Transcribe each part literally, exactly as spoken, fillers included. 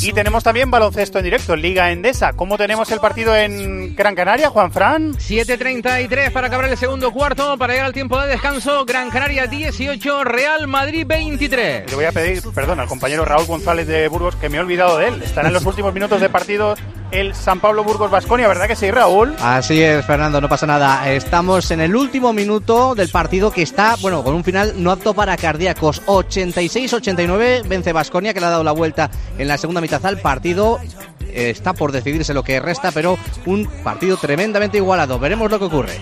Y tenemos también baloncesto en directo, Liga Endesa. ¿Cómo tenemos el partido en Gran Canaria, Juanfran? siete treinta y tres para acabar el segundo cuarto, para llegar al tiempo de descanso. Gran Canaria dieciocho, Real Madrid veintitrés. Le voy a pedir perdón al compañero Raúl González de Burgos, que me he olvidado de él. Estará en los últimos minutos de partido el San Pablo Burgos Baskonia, ¿verdad que sí, Raúl? Así es, Fernando, no pasa nada. Estamos en el último minuto del partido, que está, bueno, con un final no apto para cardíacos. ochenta y seis ochenta y nueve vence Baskonia, que le ha dado la vuelta en la segunda mitad al partido. Eh, está por decidirse lo que resta, pero un partido tremendamente igualado. Veremos lo que ocurre.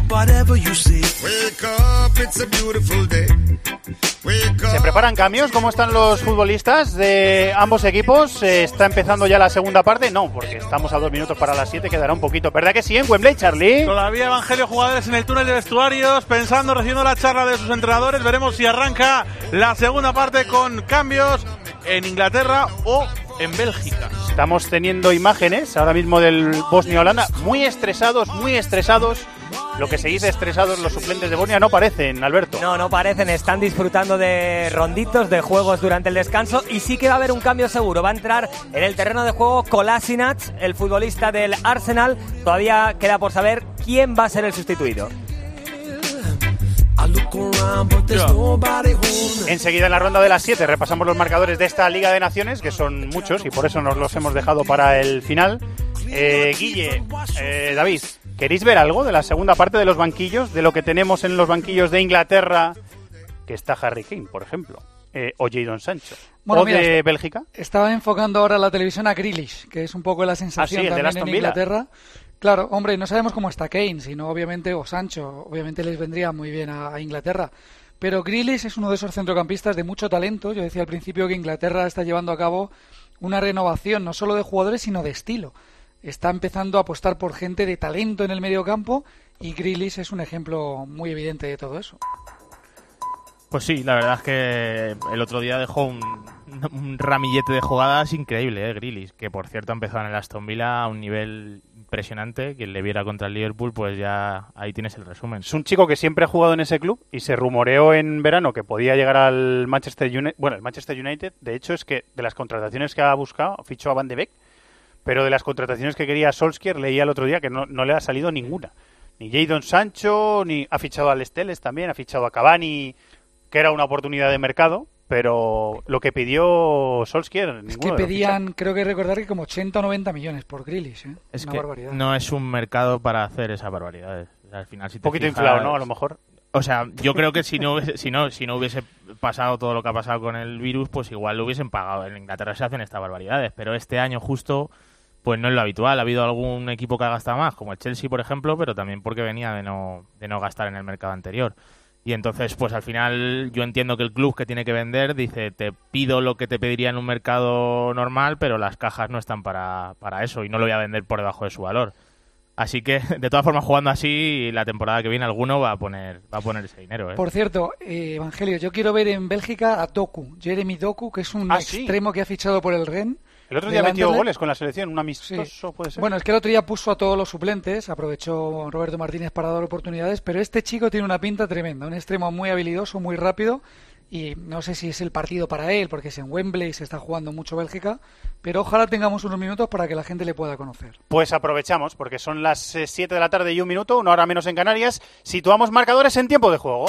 ¿Se preparan cambios? ¿Cómo están los futbolistas de ambos equipos? Eh, ¿Está empezando ya la segunda parte? No, porque estamos a dos minutos para las siete, quedará un poquito. ¿Verdad que sí en Wembley, Charlie? Todavía Evangelio, jugadores en el túnel de vestuarios, pensando, recibiendo la charla de sus entrenadores. Veremos si arranca la segunda parte con cambios en Inglaterra o en Bélgica. Estamos teniendo imágenes ahora mismo del Bosnia-Holanda, muy estresados, muy estresados. Lo que se dice estresados, los suplentes de Bosnia no parecen, Alberto. No, no parecen, están disfrutando de ronditos, de juegos durante el descanso, y sí que va a haber un cambio seguro. Va a entrar en el terreno de juego Kolasinac, el futbolista del Arsenal. Todavía queda por saber quién va a ser el sustituido. Enseguida en la ronda de las siete repasamos los marcadores de esta Liga de Naciones, que son muchos y por eso nos los hemos dejado para el final. Eh, Guille, eh, David, ¿queréis ver algo de la segunda parte de los banquillos? De lo que tenemos en los banquillos de Inglaterra, que está Harry Kane, por ejemplo, eh, o Jadon Sancho, bueno, o mira, de Bélgica. Estaba enfocando ahora la televisión a Grealish, que es un poco la sensación ah, sí, también en Inglaterra. Claro, hombre, no sabemos cómo está Kane, sino obviamente, o Sancho, obviamente les vendría muy bien a, a Inglaterra. Pero Grealish es uno de esos centrocampistas de mucho talento. Yo decía al principio que Inglaterra está llevando a cabo una renovación no solo de jugadores, sino de estilo. Está empezando a apostar por gente de talento en el mediocampo y Grealish es un ejemplo muy evidente de todo eso. Pues sí, la verdad es que el otro día dejó un, un ramillete de jugadas increíble, ¿eh? Grealish, que por cierto ha empezado en el Aston Villa a un nivel impresionante. Quien le viera contra el Liverpool, pues ya ahí tienes el resumen. Es un chico que siempre ha jugado en ese club y se rumoreó en verano que podía llegar al Manchester United. Bueno, el Manchester United, de hecho, es que de las contrataciones que ha buscado, fichó a Van de Beek, pero de las contrataciones que quería Solskjaer, leía el otro día que no, no le ha salido ninguna. Ni Jadon Sancho, ni ha fichado a Les Teles también, ha fichado a Cavani, que era una oportunidad de mercado, pero lo que pidió Solskjaer... Es que pedían, creo que recordar que como ochenta o noventa millones por Grealish, ¿eh? Es una que barbaridad. No es un mercado para hacer esas barbaridades. O sea, al final, si te un poquito fijas, inflado, ¿no? A lo mejor. O sea, yo creo que si no, hubiese, si, no, si no hubiese pasado todo lo que ha pasado con el virus, pues igual lo hubiesen pagado. En Inglaterra se hacen estas barbaridades, pero este año justo... pues no es lo habitual. Ha habido algún equipo que ha gastado más, como el Chelsea, por ejemplo, pero también porque venía de no, de no gastar en el mercado anterior. Y entonces, pues al final yo entiendo que el club que tiene que vender dice, te pido lo que te pediría en un mercado normal, pero las cajas no están para, para eso y no lo voy a vender por debajo de su valor. Así que, de todas formas, jugando así, la temporada que viene alguno va a poner va a poner ese dinero, ¿eh? Por cierto, eh, Evangelio, yo quiero ver en Bélgica a Doku, Jeremy Doku, que es un ah, extremo sí. que ha fichado por el Rennes. El otro día metió goles con la selección, un amistoso, sí. Puede ser. Bueno, es que el otro día puso a todos los suplentes, aprovechó Roberto Martínez para dar oportunidades, pero este chico tiene una pinta tremenda, un extremo muy habilidoso, muy rápido, y no sé si es el partido para él, porque es en Wembley, se está jugando mucho Bélgica, pero ojalá tengamos unos minutos para que la gente le pueda conocer. Pues aprovechamos, porque son las siete de la tarde y un minuto, una hora menos en Canarias, situamos marcadores en tiempo de juego.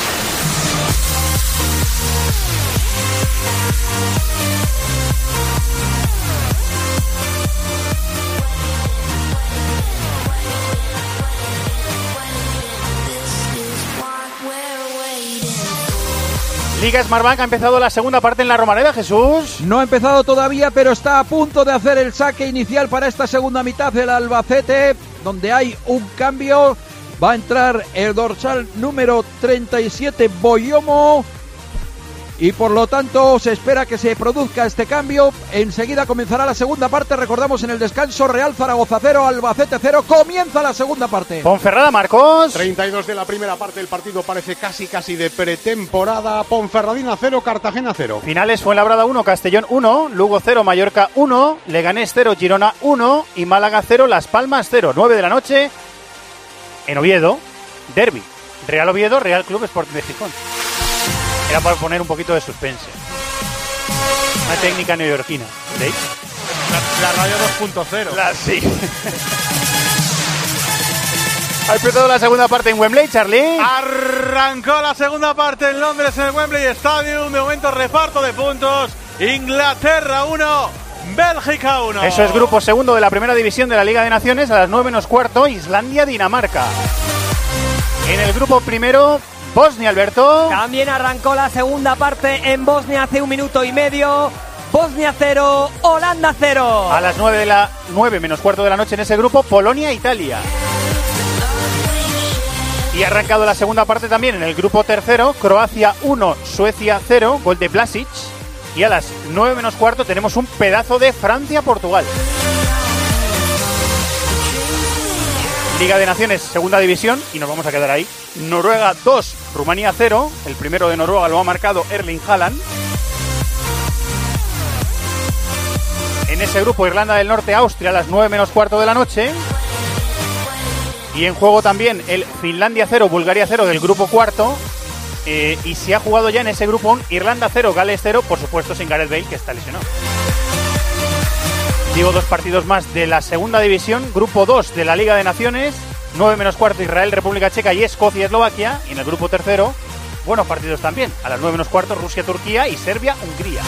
Liga Smartbank ha empezado la segunda parte en la Romareda, Jesús. No ha empezado todavía, pero está a punto de hacer el saque inicial para esta segunda mitad del Albacete, donde hay un cambio. Va a entrar el dorsal número treinta y siete, Boyomo, y por lo tanto se espera que se produzca este cambio. Enseguida comenzará la segunda parte. Recordamos en el descanso, Real Zaragoza cero, Albacete cero. Comienza la segunda parte. Ponferrada, Marcos. treinta y dos de la primera parte. El partido parece casi casi de pretemporada. Ponferradina cero, Cartagena cero. Finales: Fuenlabrada uno, Castellón uno, Lugo cero, Mallorca uno, Leganés cero, Girona uno y Málaga cero, Las Palmas cero. nueve de la noche en Oviedo, derbi. Real Oviedo, Real Club Sporting de Gijón. Era para poner un poquito de suspense. Una técnica neoyorquina. ¿Veis? La, la radio dos punto cero. La, sí. Ha empezado la segunda parte en Wembley, Charlie. Arrancó la segunda parte en Londres, en el Wembley Stadium. De momento reparto de puntos. Inglaterra uno, Bélgica uno. Eso es grupo segundo de la primera división de la Liga de Naciones. A las nueve menos cuarto, Islandia-Dinamarca. En el grupo primero, Bosnia, Alberto. También arrancó la segunda parte en Bosnia hace un minuto y medio. Bosnia cero, Holanda cero. A las nueve de la nueve menos cuarto de la noche en ese grupo, Polonia-Italia. Y ha arrancado la segunda parte también en el grupo tercero, Croacia uno, Suecia cero, gol de Vlasic. Y a las nueve menos cuarto tenemos un pedazo de Francia-Portugal. Liga de Naciones, segunda división, y nos vamos a quedar ahí. Noruega dos, Rumanía cero. El primero de Noruega lo ha marcado Erling Haaland. En ese grupo, Irlanda del Norte, Austria a las nueve menos cuarto de la noche. Y en juego también el Finlandia cero, Bulgaria cero del grupo cuarto. Eh, y se ha jugado ya en ese grupo un Irlanda cero, Gales cero, por supuesto sin Gareth Bale, que está lesionado. Digo, dos partidos más de la segunda división. Grupo dos de la Liga de Naciones. nueve menos cuarto, Israel, República Checa y Escocia, Eslovaquia. Y en el grupo tercero, buenos partidos también. A las nueve menos cuarto, Rusia, Turquía y Serbia, Hungría.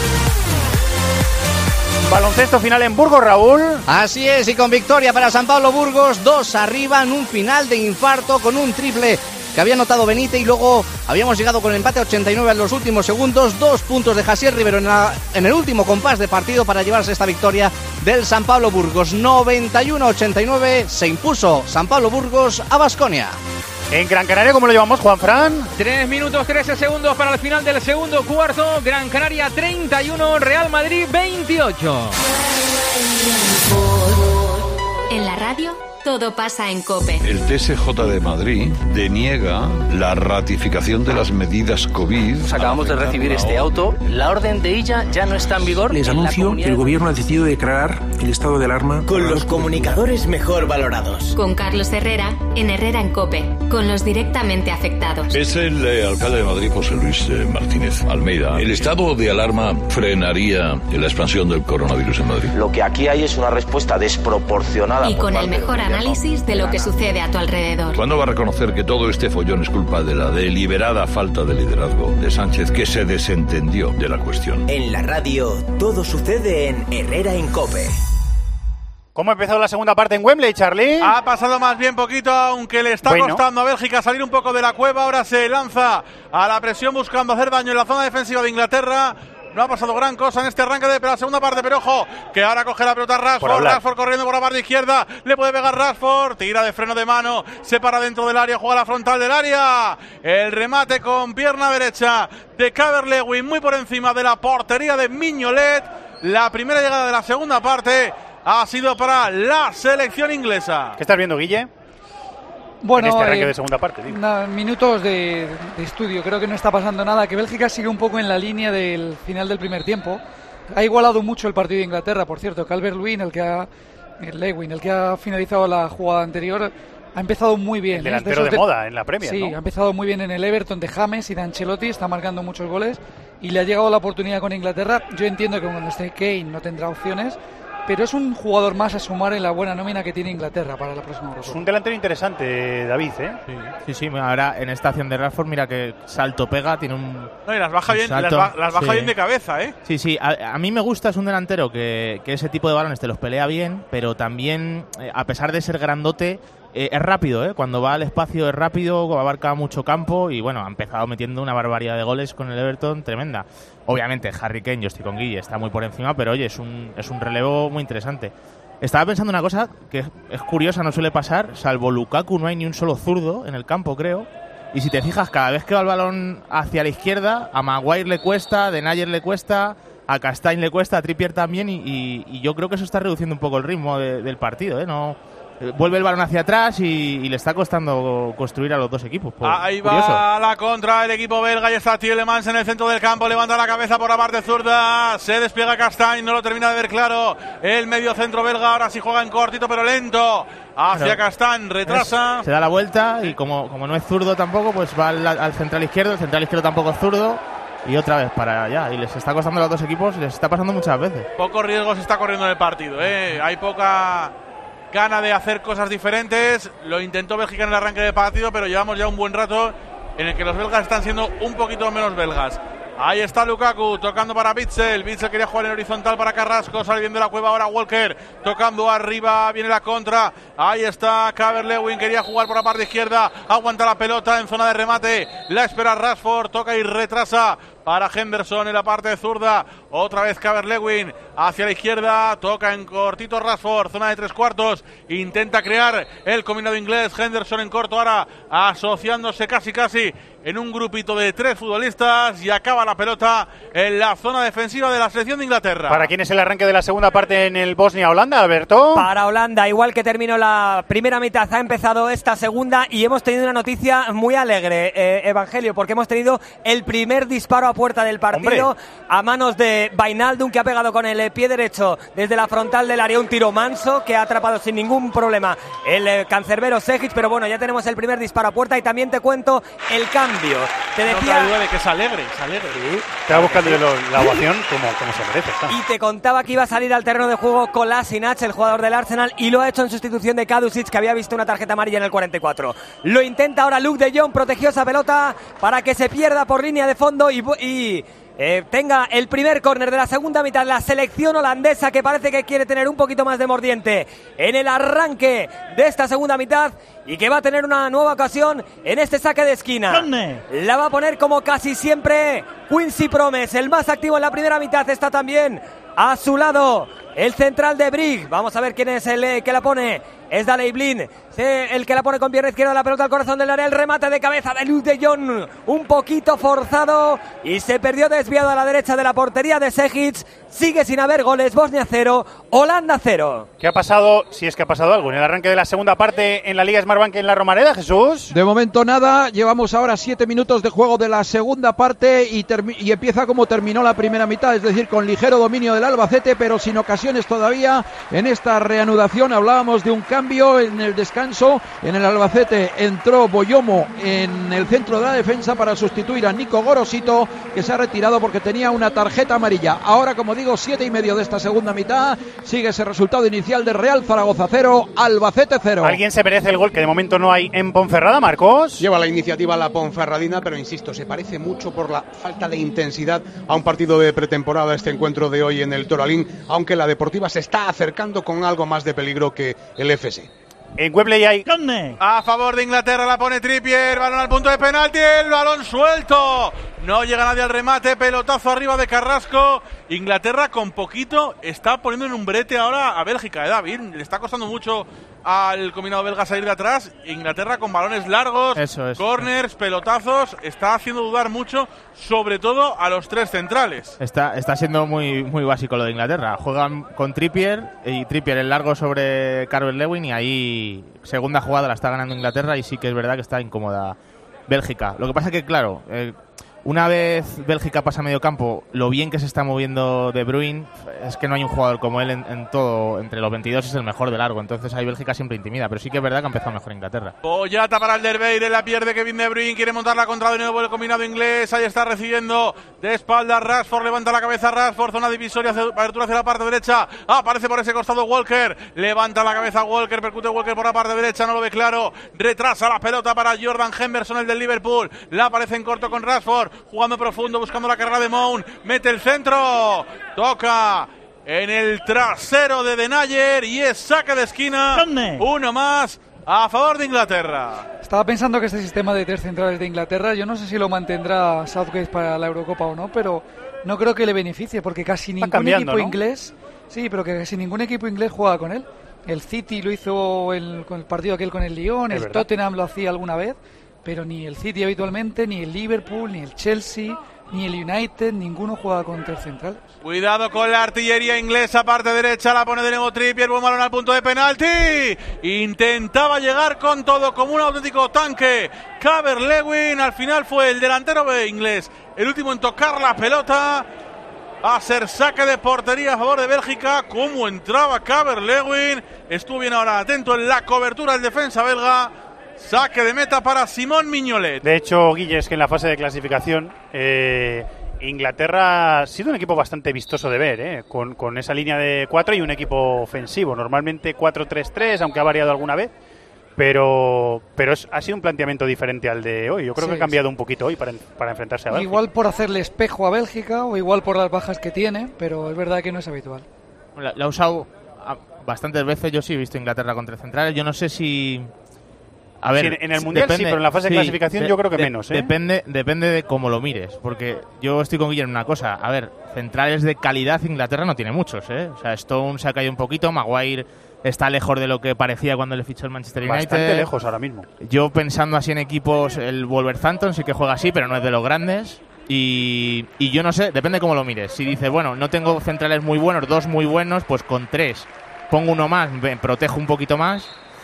Baloncesto final en Burgos, Raúl. Así es, y con victoria para San Pablo Burgos, dos arriba en un final de infarto con un triple que había anotado Benítez y luego habíamos llegado con el empate a ochenta y nueve en los últimos segundos. Dos puntos de Jasier Rivero en, la, en el último compás de partido para llevarse esta victoria del San Pablo Burgos. noventa y uno a ochenta y nueve se impuso San Pablo Burgos a Baskonia. En Gran Canaria, ¿cómo lo llevamos, Juanfran? tres minutos trece segundos para el final del segundo cuarto. Gran Canaria treinta y uno, Real Madrid veintiocho. En la radio todo pasa en COPE. El T S J de Madrid deniega la ratificación de las medidas COVID. Pues acabamos de recibir este auto. La orden de ella ya no está en vigor. Les anuncio que el gobierno ha decidido declarar el estado de alarma con los comunicadores mejor valorados. Con Carlos Herrera, en Herrera en COPE, con los directamente afectados. Es el eh, alcalde de Madrid, José Luis eh, Martínez Almeida. El estado de alarma frenaría la expansión del coronavirus en Madrid. Lo que aquí hay es una respuesta desproporcionada. Y con el mejor análisis de lo que sucede a tu alrededor. ¿Cuándo va a reconocer que todo este follón es culpa de la deliberada falta de liderazgo de Sánchez, que se desentendió de la cuestión? En la radio, todo sucede en Herrera en COPE. ¿Cómo ha empezado la segunda parte en Wembley, Charlie? Ha pasado más bien poquito, aunque le está bueno. costando a Bélgica salir un poco de la cueva. Ahora se lanza a la presión buscando hacer daño en la zona defensiva de Inglaterra. No ha pasado gran cosa en este arranque de la segunda parte, pero ojo, que ahora coge la pelota Rashford, Rashford corriendo por la parte izquierda, le puede pegar Rashford, tira de freno de mano, se para dentro del área, juega la frontal del área, el remate con pierna derecha de Calvert-Lewin, muy por encima de la portería de Mignolet. La primera llegada de la segunda parte ha sido para la selección inglesa. ¿Qué estás viendo, Guille? Bueno, en este arranque eh, de segunda parte, digo. Na, minutos de, de estudio, creo que no está pasando nada, que Bélgica sigue un poco en la línea del final del primer tiempo. Ha igualado mucho el partido de Inglaterra, por cierto. Calvert-Lewin, el que ha el Lewin, el que ha finalizado la jugada anterior, ha empezado muy bien. El delantero ¿eh? de, de moda en la Premier, Sí, ¿no? ha empezado muy bien en el Everton de James y de Ancelotti, está marcando muchos goles y le ha llegado la oportunidad con Inglaterra. Yo entiendo que cuando esté Kane no tendrá opciones, pero es un jugador más a sumar en la buena nómina que tiene Inglaterra para la próxima Eurocopa. Es un delantero interesante, David, ¿eh? Sí, sí, sí, ahora en esta acción de Rashford, mira que salto pega, tiene un... No, y las baja, bien, salto, las, ba las baja sí. bien de cabeza, ¿eh? Sí, sí, a, a mí me gusta, es un delantero que, que ese tipo de balones te los pelea bien, pero también, eh, a pesar de ser grandote, eh, es rápido, ¿eh? Cuando va al espacio es rápido, abarca mucho campo y, bueno, ha empezado metiendo una barbaridad de goles con el Everton, tremenda. Obviamente, Harry Kane, yo estoy con Guille, está muy por encima, pero, oye, es un, es un relevo muy interesante. Estaba pensando una cosa que es curiosa, no suele pasar, salvo Lukaku no hay ni un solo zurdo en el campo, creo. Y si te fijas, cada vez que va el balón hacia la izquierda, a Maguire le cuesta, a Denayer le cuesta, a Castagne le cuesta, a Trippier también, y, y, y yo creo que eso está reduciendo un poco el ritmo de, del partido, ¿eh? No, vuelve el balón hacia atrás y, y le está costando construir a los dos equipos. Pues, ahí curioso. va la contra el equipo belga y está Tielemans en el centro del campo, levanta la cabeza por la parte zurda, se despliega Castagne, no lo termina de ver claro el medio centro belga, ahora sí juega en cortito pero lento hacia Pero Castagne, retrasa, es, se da la vuelta y como, como no es zurdo tampoco, pues va al, al central izquierdo, el central izquierdo tampoco es zurdo y otra vez para allá. Y les está costando a los dos equipos, les está pasando muchas veces. Poco riesgo se está corriendo en el partido, ¿eh? Hay poca gana de hacer cosas diferentes. Lo intentó Bélgica en el arranque del partido, pero llevamos ya un buen rato en el que los belgas están siendo un poquito menos belgas. Ahí está Lukaku, tocando para Witsel. Witsel quería jugar en horizontal para Carrasco. Sale bien de la cueva ahora Walker. Tocando arriba, viene la contra. Ahí está Calvert-Lewin, quería jugar por la parte izquierda. Aguanta la pelota en zona de remate. La espera Rashford, toca y retrasa para Henderson en la parte zurda. Otra vez Calvert-Lewin hacia la izquierda. Toca en cortito Rashford, zona de tres cuartos. Intenta crear el combinado inglés. Henderson en corto ahora, asociándose casi casi en un grupito de tres futbolistas, y acaba la pelota en la zona defensiva de la selección de Inglaterra. ¿Para quién es el arranque de la segunda parte en el Bosnia-Holanda, Alberto? Para Holanda, igual que terminó la primera mitad, ha empezado esta segunda y hemos tenido una noticia muy alegre, eh, Evangelio, porque hemos tenido el primer disparo a puerta del partido. ¡Hombre! A manos de Wijnaldum, que ha pegado con el pie derecho desde la frontal del área un tiro manso que ha atrapado sin ningún problema el eh, cancerbero Sejic, pero bueno, ya tenemos el primer disparo a puerta y también te cuento el cambio. Te decía, no duda de que es alegre, es alegre. Sí. Estaba buscando lo, la ovación como, como se merece. Está. Y te contaba que iba a salir al terreno de juego Kolasinac, el jugador del Arsenal, y lo ha hecho en sustitución de Kadusic, que había visto una tarjeta amarilla en el cuarenta y cuatro. Lo intenta ahora Luke de Jong, protegió esa pelota para que se pierda por línea de fondo y... y Eh, tenga el primer córner de la segunda mitad la selección holandesa, que parece que quiere tener un poquito más de mordiente en el arranque de esta segunda mitad y que va a tener una nueva ocasión en este saque de esquina. ¿Dónde? La va a poner como casi siempre Quincy Promes, el más activo en la primera mitad. Está también a su lado el central de Brig. Vamos a ver quién es el que la pone. Es Daley Blind, el que la pone con pierna izquierda, la pelota al corazón del área, el remate de cabeza de Luke de Jong, un poquito forzado y se perdió desviado a la derecha de la portería de Sejic. Sigue sin haber goles, Bosnia cero, Holanda cero. ¿Qué ha pasado, si es que ha pasado algo, en el arranque de la segunda parte en la Liga Smartbank en la Romareda, Jesús? De momento nada, llevamos ahora siete minutos de juego de la segunda parte y, y empieza como terminó la primera mitad, es decir, con ligero dominio del Albacete, pero sin ocasiones todavía en esta reanudación. Hablábamos de un cambio en el descanso. En el Albacete entró Boyomo en el centro de la defensa para sustituir a Nico Gorosito, que se ha retirado porque tenía una tarjeta amarilla. Ahora, como digo, siete y medio de esta segunda mitad. Sigue ese resultado inicial de Real Zaragoza cero, Albacete cero. ¿Alguien se merece el gol que de momento no hay en Ponferrada, Marcos? Lleva la iniciativa la Ponferradina, pero insisto, se parece mucho por la falta de intensidad a un partido de pretemporada este encuentro de hoy en el Toralín, aunque la Deportiva se está acercando con algo más de peligro que el F S. En Wembley hay... A favor de Inglaterra la pone Trippier, balón al punto de penalti, el balón suelto. No llega nadie al remate, pelotazo arriba de Carrasco. Inglaterra con poquito está poniendo en un brete ahora a Bélgica, ¿eh, David? Le está costando mucho al combinado belga salir de atrás. Inglaterra con balones largos, eso, eso, corners, pelotazos, está haciendo dudar mucho, sobre todo a los tres centrales. Está, está siendo muy, muy básico lo de Inglaterra. Juegan con Trippier y Trippier el largo sobre Calvert-Lewin y ahí segunda jugada la está ganando Inglaterra y sí que es verdad que está incómoda Bélgica. Lo que pasa es que, claro, eh, una vez Bélgica pasa a medio campo, lo bien que se está moviendo De Bruyne, es que no hay un jugador como él en, en todo, entre los veintidós es el mejor de largo, entonces ahí Bélgica siempre intimida, pero sí que es verdad que ha empezado mejor Inglaterra. Boyata para el Derbeire, la pierde Kevin De Bruyne, quiere montar la contra de nuevo el combinado inglés, ahí está recibiendo de espalda Rashford, levanta la cabeza Rashford, zona divisoria, apertura hacia la parte derecha, aparece por ese costado Walker, levanta la cabeza Walker, percute Walker por la parte derecha, no lo ve claro, retrasa la pelota para Jordan Henderson, el del Liverpool, la aparece en corto con Rashford, jugando profundo, buscando la carrera de Mount, mete el centro, toca en el trasero de Denayer y es saque de esquina. ¿Dónde? Uno más a favor de Inglaterra. Estaba pensando que este sistema de tres centrales de Inglaterra, yo no sé si lo mantendrá Southgate para la Eurocopa o no, pero no creo que le beneficie porque casi ningún equipo ¿no? inglés, sí, pero que casi ningún equipo inglés juega con él. El City lo hizo el, con el partido aquel con el Lyon, es el verdad. Tottenham lo hacía alguna vez, pero ni el City habitualmente, ni el Liverpool, ni el Chelsea, ni el United, ninguno juega con tres centrales. Cuidado con la artillería inglesa, parte derecha, la pone de nuevo Trippier, buen balón al punto de penalti. Intentaba llegar con todo como un auténtico tanque Calvert-Lewin, al final fue el delantero inglés el último en tocar la pelota. Va a ser saque de portería a favor de Bélgica. Cómo entraba Calvert-Lewin, estuvo bien ahora atento en la cobertura el defensa belga. Saque de meta para Simón Mignolet. De hecho, Guille, es que en la fase de clasificación eh, Inglaterra ha sido un equipo bastante vistoso de ver, ¿eh? con, con esa línea de cuatro y un equipo ofensivo. Normalmente cuatro tres tres, aunque ha variado alguna vez. Pero, pero es, ha sido un planteamiento diferente al de hoy. Yo creo sí, que ha cambiado sí. un poquito hoy para, para enfrentarse a Bélgica. Igual por hacerle espejo a Bélgica o igual por las bajas que tiene, pero es verdad que no es habitual. La, la ha usado bastantes veces. Yo sí he visto Inglaterra contra centrales. Yo no sé si... A ver, sí, en el Mundial depende, sí, pero en la fase de sí, clasificación de, yo creo que de, menos. ¿eh? Depende, depende de cómo lo mires, porque yo estoy con Guillermo en una cosa. A ver, centrales de calidad Inglaterra no tiene muchos, ¿eh? O sea, Stone se ha caído un poquito, Maguire está lejos de lo que parecía cuando le fichó el Manchester United. Bastante lejos ahora mismo. Yo pensando así en equipos, el Wolverhampton sí que juega así, pero no es de los grandes. Y, y yo no sé, depende cómo lo mires. Si dices, bueno, no tengo centrales muy buenos, dos muy buenos, pues con tres pongo uno más, me protejo un poquito más.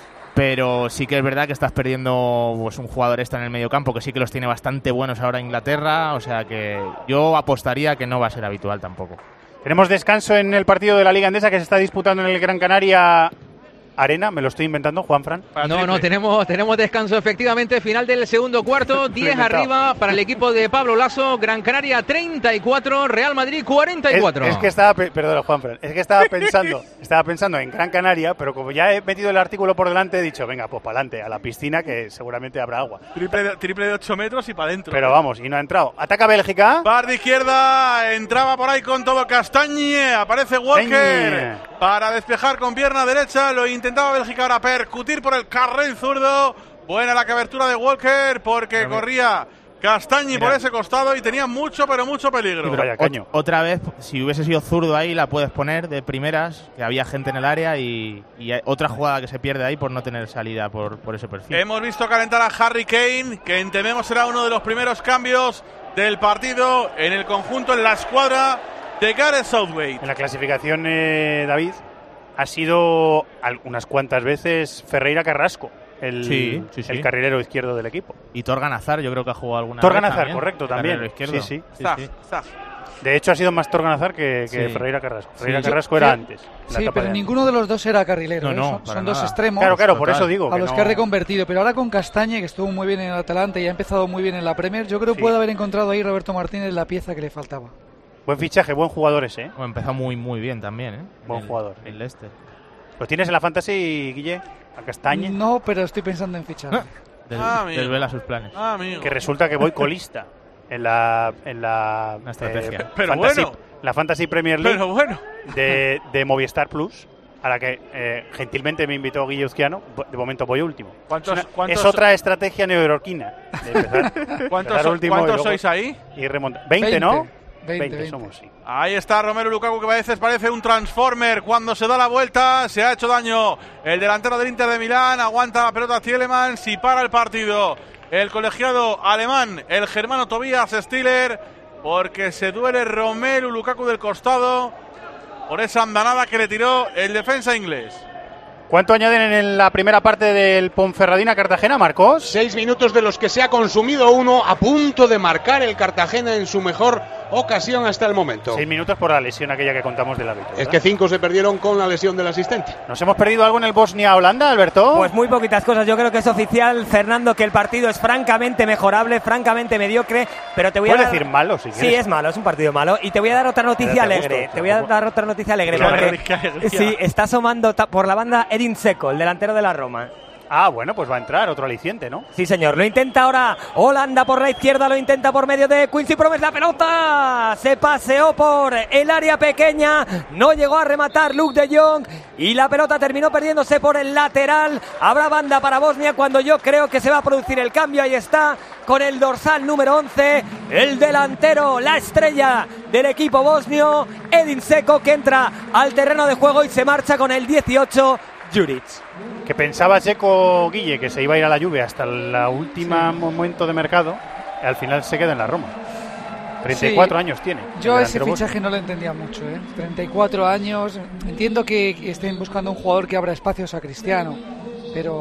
Pero sí que es verdad que estás perdiendo pues, un jugador extra en el mediocampo, que sí que los tiene bastante buenos ahora Inglaterra. O sea que yo apostaría que no va a ser habitual tampoco. Tenemos descanso en el partido de la Liga Endesa que se está disputando en el Gran Canaria Arena. Me lo estoy inventando, Juanfran. No, no, tenemos, tenemos descanso efectivamente. Final del segundo cuarto, diez arriba para el equipo de Pablo Lasso. Gran Canaria treinta y cuatro, Real Madrid cuarenta y cuatro. Es, es que estaba, perdón, Juanfran, es que estaba pensando, estaba pensando en Gran Canaria, pero como ya he metido el artículo por delante, he dicho, venga, pues para adelante, a la piscina que seguramente habrá agua. Triple de, triple de ocho metros y para adentro. Pero vamos, y no ha entrado. Ataca Bélgica. Par de izquierda, entraba por ahí con todo Castañe, aparece Walker Castañe. Para despejar con pierna derecha, lo intentaba Bélgica ahora percutir por el carril zurdo. Buena la cobertura de Walker porque pero corría Castañi por ese costado y tenía mucho, pero mucho peligro. Pero vaya, coño. Otra vez, si hubiese sido zurdo ahí, la puedes poner de primeras, que había gente en el área y, y otra jugada que se pierde ahí por no tener salida por, por ese perfil. Hemos visto calentar a Harry Kane, que entendemos será uno de los primeros cambios del partido en el conjunto, en la escuadra de Gareth Southgate. En la clasificación, eh, David, ha sido unas cuantas veces Ferreira Carrasco. El, sí, sí, sí. el carrilero izquierdo del equipo. Y Torgan Hazard, yo creo que ha jugado alguna Torgan vez Hazard, también, correcto, también. Sí, sí, sí. Está, sí. está. De hecho, ha sido más Torgan Hazard que, que sí. Ferreira Carrasco. Ferreira sí, Carrasco yo, era sí, antes. Sí, pero ninguno de los dos era carrilero. No, ¿eh? no, son son dos nada. extremos. Claro, claro, por Total. eso digo. A que los no... que ha reconvertido. Pero ahora con Castañe, que estuvo muy bien en el Atalanta y ha empezado muy bien en la Premier, yo creo que sí. puede haber encontrado ahí Roberto Martínez la pieza que le faltaba. Buen fichaje, buen jugador ese, ¿eh? Bueno, empezó muy, muy bien también, ¿eh? Buen el, jugador. El Leicester. ¿Lo tienes en la Fantasy, Guille? ¿A Castañe? No, pero estoy pensando en fichar. Del, ah, desvela sus planes. Ah, que resulta que voy colista en la en la, la estrategia. Eh, pero Fantasy, bueno. la Fantasy Premier League pero bueno. de, de Movistar Plus, a la que eh, gentilmente me invitó Guille Uzquiano. De momento voy último. ¿Cuántos, es, una, ¿cuántos es otra estrategia neoyorquina. De empezar, ¿Cuántos, empezar último ¿cuántos y luego, sois ahí? Y remontar. veinte, ¿no? veinte, veinte somos, sí. Ahí está Romelu Lukaku, que a veces parece un Transformer cuando se da la vuelta. Se ha hecho daño el delantero del Inter de Milán. Aguanta la pelota Tielemans y para el partido el colegiado alemán, el germano Tobias Stiller, porque se duele Romelu Lukaku del costado por esa andanada que le tiró el defensa inglés. ¿Cuánto añaden en la primera parte del Ponferradina-Cartagena, Marcos? Seis minutos de los que se ha consumido uno, a punto de marcar el Cartagena en su mejor ocasión hasta el momento. Seis minutos por la lesión aquella que contamos del árbitro. Es que cinco se perdieron con la lesión del asistente. ¿Nos hemos perdido algo en el Bosnia-Holanda, Alberto? Pues muy poquitas cosas. Yo creo que es oficial, Fernando, que el partido es francamente mejorable, francamente mediocre, pero te voy a dar... ¿Puedes decir malo si quieres? Sí, es malo, es un partido malo. Y te voy a dar otra noticia alegre. Gusto, te voy a dar otra noticia alegre. Porque, sí, está asomando ta- por la banda Edin Dzeko, el delantero de la Roma. Ah, bueno, pues va a entrar otro aliciente, ¿no? Sí, señor. Lo intenta ahora Holanda por la izquierda, lo intenta por medio de Quincy Promes. La pelota se paseó por el área pequeña, no llegó a rematar Luke de Jong y la pelota terminó perdiéndose por el lateral. Habrá banda para Bosnia cuando yo creo que se va a producir el cambio. Ahí está, con el dorsal número once, el delantero, la estrella del equipo bosnio, Edin Dzeko, que entra al terreno de juego y se marcha con el dieciocho, Juric. Que pensaba Dzeko, Guille, que se iba a ir a la Juve hasta el último sí. momento de mercado, y al final se queda en la Roma. treinta y cuatro sí. años tiene. Yo ese fichaje no lo entendía mucho, ¿eh? treinta y cuatro años. Entiendo que estén buscando un jugador que abra espacios a Cristiano, pero,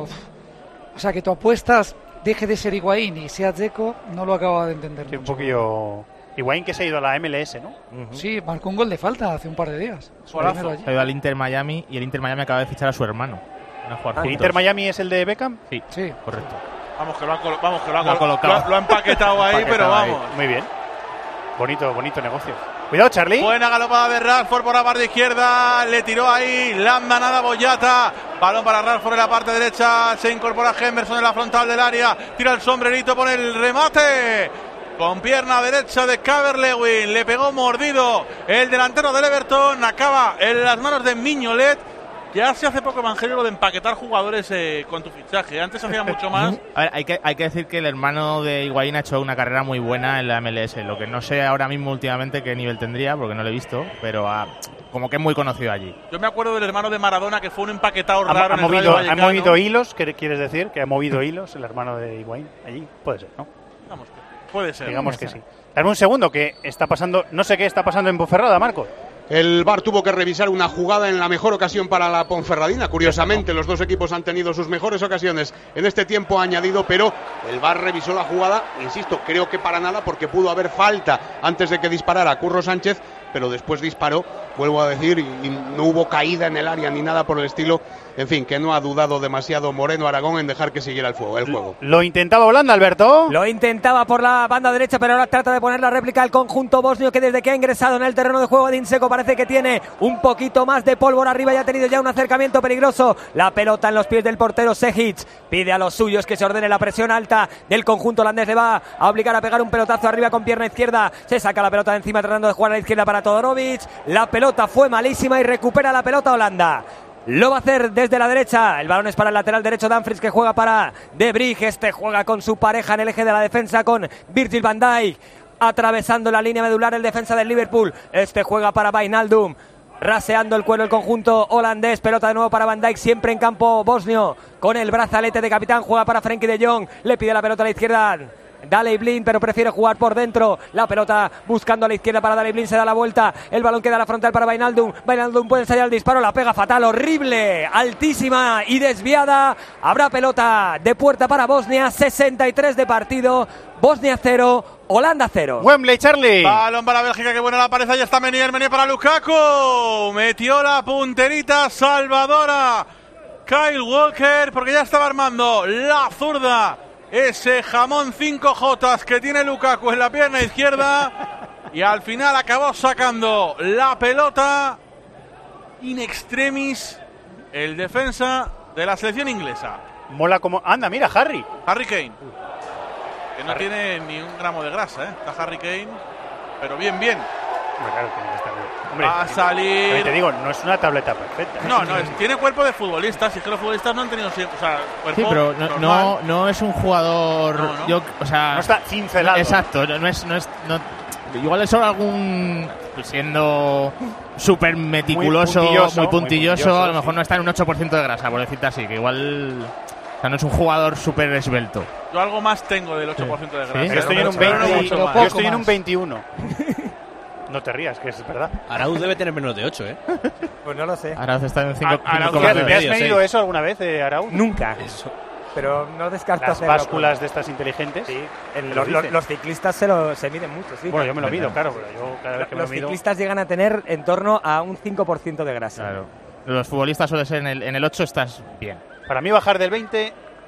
o sea, que tu apuestas deje de ser Higuaín y sea Dzeko, no lo acabo de entender. Sí, mucho. Un poquillo... Higuaín, que se ha ido a la M L S, ¿no? Uh-huh. Sí, marcó un gol de falta hace un par de días. Se ha ido al Inter Miami y el Inter Miami acaba de fichar a su hermano. Ah, ¿El Inter Miami es el de Beckham? Sí, sí. Correcto. Vamos que lo ha, colo- vamos, que lo ha, lo ha colocado. Lo, lo ha empaquetado ahí, empaquetado pero vamos. Ahí. Muy bien. Bonito, bonito negocio. Cuidado, Charlie. Buena galopada de Rashford por la parte izquierda. Le tiró ahí Landa nada Boyata. Balón para Rashford en la parte derecha. Se incorpora Henderson en la frontal del área. Tira el sombrerito, pone el remate. Con pierna derecha de Calvert-Lewin. Le pegó mordido el delantero del Everton. Acaba en las manos de Mignolet. Ya se hace poco, Evangelio, lo de empaquetar jugadores eh, con tu fichaje. Antes hacía mucho más. A ver, hay que, hay que decir que el hermano de Higuaín ha hecho una carrera muy buena en la M L S. Lo que no sé ahora mismo últimamente qué nivel tendría, porque no lo he visto, pero ah, como que es muy conocido allí. Yo me acuerdo del hermano de Maradona, que fue un empaquetado ha, raro. Ha, en movido, ha movido hilos, ¿qué quieres decir? Que ha movido hilos el hermano de Higuaín allí. Puede ser, ¿no? Digamos que, puede ser. Digamos que sí. Dame un segundo, que está pasando, no sé qué está pasando en Ponferrada, Marcos. El V A R tuvo que revisar una jugada en la mejor ocasión para la Ponferradina. Curiosamente, los dos equipos han tenido sus mejores ocasiones en este tiempo añadido, pero el V A R revisó la jugada, insisto, creo que para nada, porque pudo haber falta antes de que disparara Curro Sánchez, pero después disparó, vuelvo a decir, y, y no hubo caída en el área ni nada por el estilo. En fin, que no ha dudado demasiado Moreno Aragón en dejar que siguiera el fuego, el juego. Lo intentaba Holanda, Alberto. Lo intentaba por la banda derecha, pero ahora trata de poner la réplica al conjunto bosnio, que desde que ha ingresado en el terreno de juego de Inseco parece que tiene un poquito más de pólvora arriba y ha tenido ya un acercamiento peligroso. La pelota en los pies del portero Sejic. Pide a los suyos que se ordene la presión alta del conjunto holandés. Le va a obligar a pegar un pelotazo arriba con pierna izquierda. Se saca la pelota de encima tratando de jugar a la izquierda para Todorovic. La pelota fue malísima y recupera la pelota Holanda. Lo va a hacer desde la derecha. El balón es para el lateral derecho Dumfries, que juega para De Vrij. Este juega con su pareja en el eje de la defensa, con Virgil van Dijk. Atravesando la línea medular el defensa del Liverpool. Este juega para Wijnaldum. Raseando el cuero el conjunto holandés. Pelota de nuevo para Van Dijk, siempre en campo bosnio. Con el brazalete de capitán juega para Frenkie de Jong. Le pide la pelota a la izquierda Daley Blind, pero prefiere jugar por dentro. La pelota buscando a la izquierda para Daley Blind, se da la vuelta. El balón queda a la frontal para Wijnaldum. Wijnaldum puede ensayar el disparo, la pega fatal, horrible, altísima y desviada. Habrá pelota de puerta para Bosnia. sesenta y tres de partido. Bosnia cero, Holanda cero. Wembley, Charlie. Balón para Bélgica, que buena la pared. Ya está Menier, Menier para Lukaku. Metió la punterita salvadora Kyle Walker, porque ya estaba armando la zurda. Ese jamón cinco jotas que tiene Lukaku en la pierna izquierda. Y al final acabó sacando la pelota in extremis el defensa de la selección inglesa. Mola como... Anda, mira, Harry. Harry Kane. Que no Harry. tiene ni un gramo de grasa, ¿eh? Está Harry Kane, pero bien, bien. Hombre, claro, tiene que estar bien. Hombre, va a salir. Te digo, no es una tableta perfecta. No, no, es, tiene cuerpo de futbolista. Si es que los futbolistas no han tenido siempre. O sea, cuerpo sí, pero no, no, no es un jugador. No, no. Yo, o sea, no está cincelado. Exacto, no es. No es no, igual es solo algún. Siendo súper meticuloso, muy puntilloso, muy puntilloso, muy puntilloso a lo mejor sí. No está en un ocho por ciento de grasa, por decirte así. Que igual. O sea, no es un jugador súper esbelto. Yo algo más tengo del ocho por ciento de grasa. ¿Sí? Yo estoy, en un, veinte, yo estoy en un veintiuno. No te rías, que es verdad. Arauz debe tener menos de ocho, ¿eh? Pues no lo sé. Arauz está en cinco. ¿Te has medido eso alguna vez, eh, Arauz? Nunca. Eso. Pero no descarto las hacerlo. básculas de estas inteligentes. Sí. El, lo los, los ciclistas se, lo, se miden mucho, sí. Bueno, yo me lo mido, claro. Pero yo cada vez que los me mido... ciclistas llegan a tener en torno a un cinco por ciento de grasa. Claro. Los futbolistas suele ser en el, en el ocho estás bien. Para mí bajar del veinte...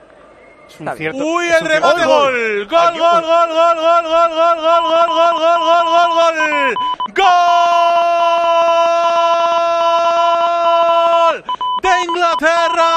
Es un cierto, Uy, es el remate, gol. Gol, gol, gol, gol, gol, gol, gol, gol, gol, gol, gol, gol, gol, gol, gol. Gol de Inglaterra.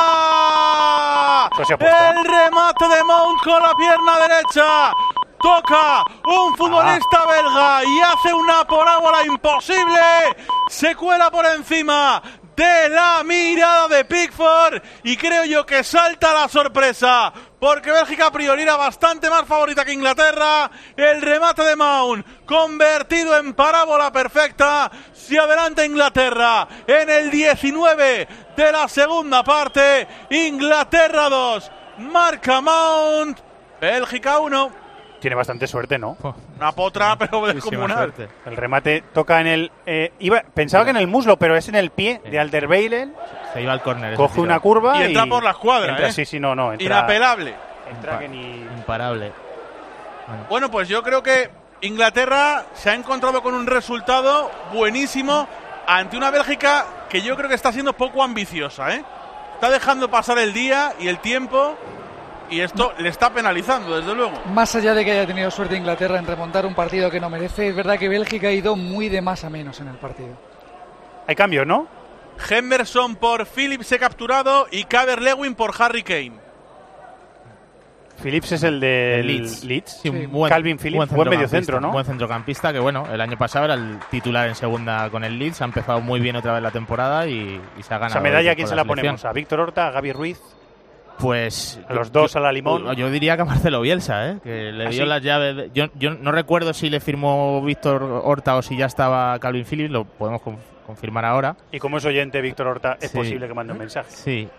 El remate de Mount con la pierna derecha. Toca un futbolista ah. belga y hace una parábola imposible. Se cuela por encima de la mirada de Pickford y creo yo que salta la sorpresa, porque Bélgica a priori era bastante más favorita que Inglaterra. El remate de Mount convertido en parábola perfecta. Se adelanta Inglaterra en el diecinueve de la segunda parte. Inglaterra dos, marca Mount, Bélgica uno. Tiene bastante suerte, ¿no? Una potra, pero descomunal. El remate toca en el... Eh, iba, pensaba que en el muslo, pero es en el pie sí. de Alderweireld. Se iba al córner. Coge una curva y... y entra por la escuadra, entra, ¿eh? Sí, sí, no, no. Entra, inapelable. Entra Impa que ni... Imparable. Bueno. bueno, pues yo creo que Inglaterra se ha encontrado con un resultado buenísimo ante una Bélgica que yo creo que está siendo poco ambiciosa, ¿eh? Está dejando pasar el día y el tiempo y esto le está penalizando, desde luego. Más allá de que haya tenido suerte Inglaterra en remontar un partido que no merece, es verdad que Bélgica ha ido muy de más a menos en el partido. Hay cambios, ¿no? Henderson por Phillips he capturado y Calvert-Lewin por Harry Kane. Phillips es el de Leeds. Leeds. Sí, un buen, Calvin Phillips, buen, buen mediocentro, ¿no? Buen centrocampista que, bueno, el año pasado era el titular en segunda con el Leeds. Ha empezado muy bien otra vez la temporada y, y se ha ganado. ¿Esa medalla a quién se la selección. ponemos? ¿A Víctor Horta, a Gaby Ruiz? Pues a los dos, yo, a la Limón. Yo diría que a Marcelo Bielsa, ¿eh? Que le ¿Ah, dio sí? las llaves. De, yo, yo no recuerdo si le firmó Víctor Horta o si ya estaba Calvin Phillips, lo podemos conf confirmar ahora. Y como es oyente Víctor Horta, es sí. posible que mande un mensaje. Sí,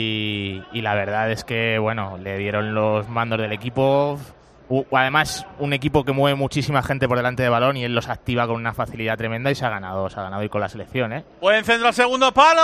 y, y la verdad es que, bueno, le dieron los mandos del equipo. U, además, un equipo que mueve muchísima gente por delante de balón y él los activa con una facilidad tremenda y se ha ganado, se ha ganado hoy con la selección, ¿eh? Buen centro al segundo palo,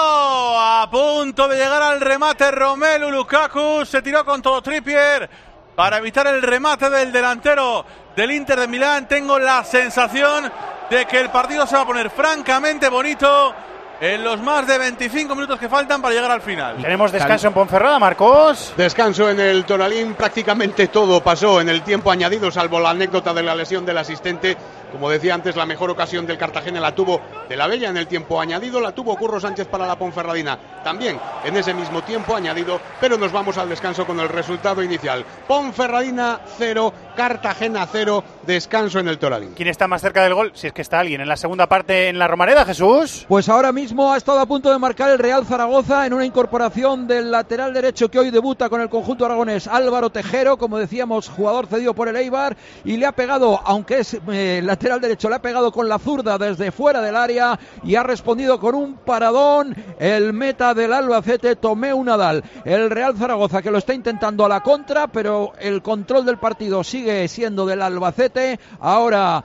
a punto de llegar al remate Romelu Lukaku, se tiró con todo Trippier para evitar el remate del delantero del Inter de Milán. Tengo la sensación de que el partido se va a poner francamente bonito en los más de veinticinco minutos que faltan para llegar al final. ¿Tenemos descanso en Ponferrada, Marcos? Descanso en el Toralín, prácticamente todo pasó en el tiempo añadido, salvo la anécdota de la lesión del asistente. Como decía antes, la mejor ocasión del Cartagena la tuvo de la Bella en el tiempo añadido, la tuvo Curro Sánchez para la Ponferradina también en ese mismo tiempo añadido, pero nos vamos al descanso con el resultado inicial. Ponferradina cero, Cartagena cero, descanso en el Toralín. ¿Quién está más cerca del gol? Si es que está alguien en la segunda parte en la Romareda, Jesús. Pues ahora mismo ha estado a punto de marcar el Real Zaragoza en una incorporación del lateral derecho que hoy debuta con el conjunto aragonés, Álvaro Tejero, como decíamos, jugador cedido por el Eibar, y le ha pegado, aunque es eh, lateral derecho, le ha pegado con la zurda desde fuera del área y ha respondido con un paradón el meta del Albacete, Tomeu Nadal. El Real Zaragoza que lo está intentando a la contra, pero el control del partido sigue siendo del Albacete. Ahora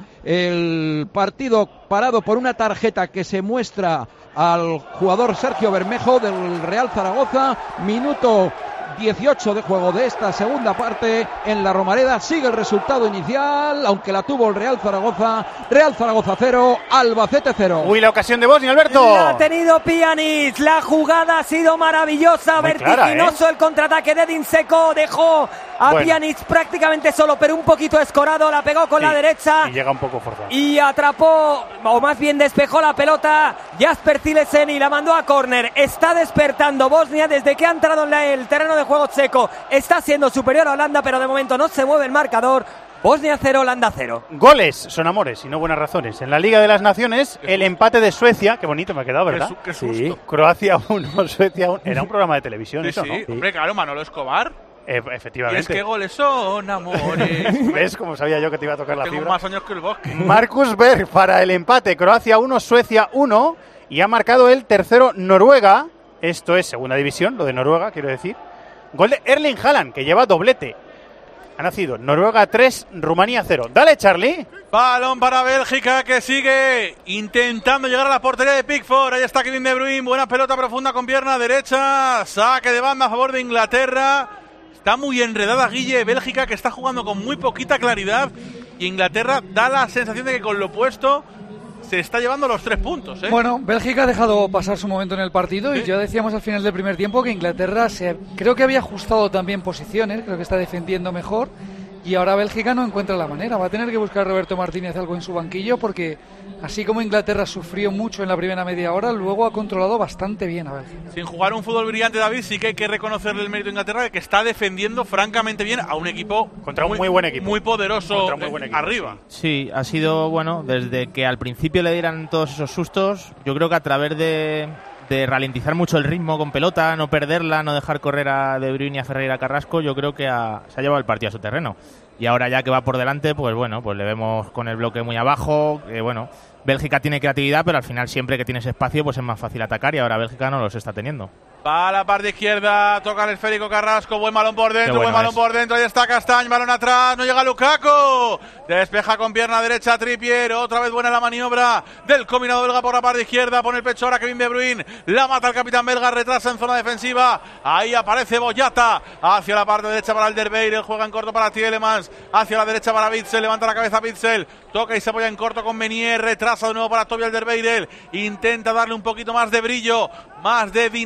el partido parado por una tarjeta que se muestra al jugador Sergio Bermejo del Real Zaragoza. Minuto dieciocho de juego de esta segunda parte en la Romareda. Sigue el resultado inicial, aunque la tuvo el Real Zaragoza. Real Zaragoza cero, Albacete cero. Uy, la ocasión de Bosnia, Alberto. La ha tenido Pjanic, la jugada ha sido maravillosa, muy vertiginoso clara, ¿eh? El contraataque de Edin Dzeko dejó a bueno. Pjanic prácticamente solo, pero un poquito escorado, la pegó con sí, la derecha. Y llega un poco forzado. Y atrapó, o más bien despejó la pelota Jasper Tilesen y la mandó a córner. Está despertando Bosnia desde que ha entrado en el terreno de juego Dzeko. Está siendo superior a Holanda, pero de momento no se mueve el marcador. Bosnia cero, Holanda cero. Goles son amores y no buenas razones. En la Liga de las Naciones, el empate de Suecia, qué bonito me ha quedado, ¿verdad? Qué, su, qué susto. Sí. Croacia uno, Suecia uno. Era un programa de televisión, sí, eso, sí. ¿no? Sí, hombre, claro, Manolo Escobar. Eh, efectivamente. Y es que goles son amores. ¿Ves? Como sabía yo que te iba a tocar la Tengo fibra. más años que el bosque. Marcus Berg para el empate. Croacia uno, Suecia uno. Y ha marcado el tercero Noruega. Esto es segunda división, lo de Noruega, quiero decir. Gol de Erling Haaland, que lleva doblete. Ha nacido Noruega tres, Rumanía cero. Dale, Charlie. Balón para Bélgica, que sigue intentando llegar a la portería de Pickford. Ahí está Kevin De Bruyne. Buena pelota profunda con pierna derecha. Saque de banda a favor de Inglaterra. Está muy enredada Guille. Bélgica, que está jugando con muy poquita claridad. Y Inglaterra da la sensación de que con lo puesto se está llevando los tres puntos, ¿eh? Bueno, Bélgica ha dejado pasar su momento en el partido, ¿sí? Y ya decíamos al final del primer tiempo que Inglaterra se, creo que había ajustado también posiciones, creo que está defendiendo mejor, y ahora Bélgica no encuentra la manera. Va a tener que buscar a Roberto Martínez algo en su banquillo, porque así como Inglaterra sufrió mucho en la primera media hora, luego ha controlado bastante bien a Bélgica. Sin jugar un fútbol brillante, David, sí que hay que reconocerle el mérito a Inglaterra, de que está defendiendo francamente bien a un equipo contra un muy, muy buen equipo, muy poderoso, muy buen equipo, arriba. Sí. sí, ha sido, bueno, desde que al principio le dieran todos esos sustos, yo creo que a través de, de ralentizar mucho el ritmo con pelota, no perderla, no dejar correr a De Bruyne y a Ferreira Carrasco, yo creo que ha, se ha llevado el partido a su terreno. Y ahora ya que va por delante, pues bueno, pues le vemos con el bloque muy abajo, que bueno, Bélgica tiene creatividad, pero al final siempre que tienes espacio pues es más fácil atacar, y ahora Bélgica no los está teniendo. Va a la parte izquierda, toca el esférico Carrasco, buen balón por dentro, bueno buen balón es. por dentro, ahí está Castañ, balón atrás, no llega Lukaku, despeja con pierna derecha Trippier, otra vez buena la maniobra del combinado belga por la parte izquierda, pone el pecho ahora Kevin De Bruyne, la mata el capitán belga, retrasa en zona defensiva, ahí aparece Boyata, hacia la parte derecha para Alderweireld, juega en corto para Tielemans, hacia la derecha para Witsel, levanta la cabeza Witsel, toca y se apoya en corto con Menier, retrasa de nuevo para Toby Alderweireld, intenta darle un poquito más de brillo, más de dinamismo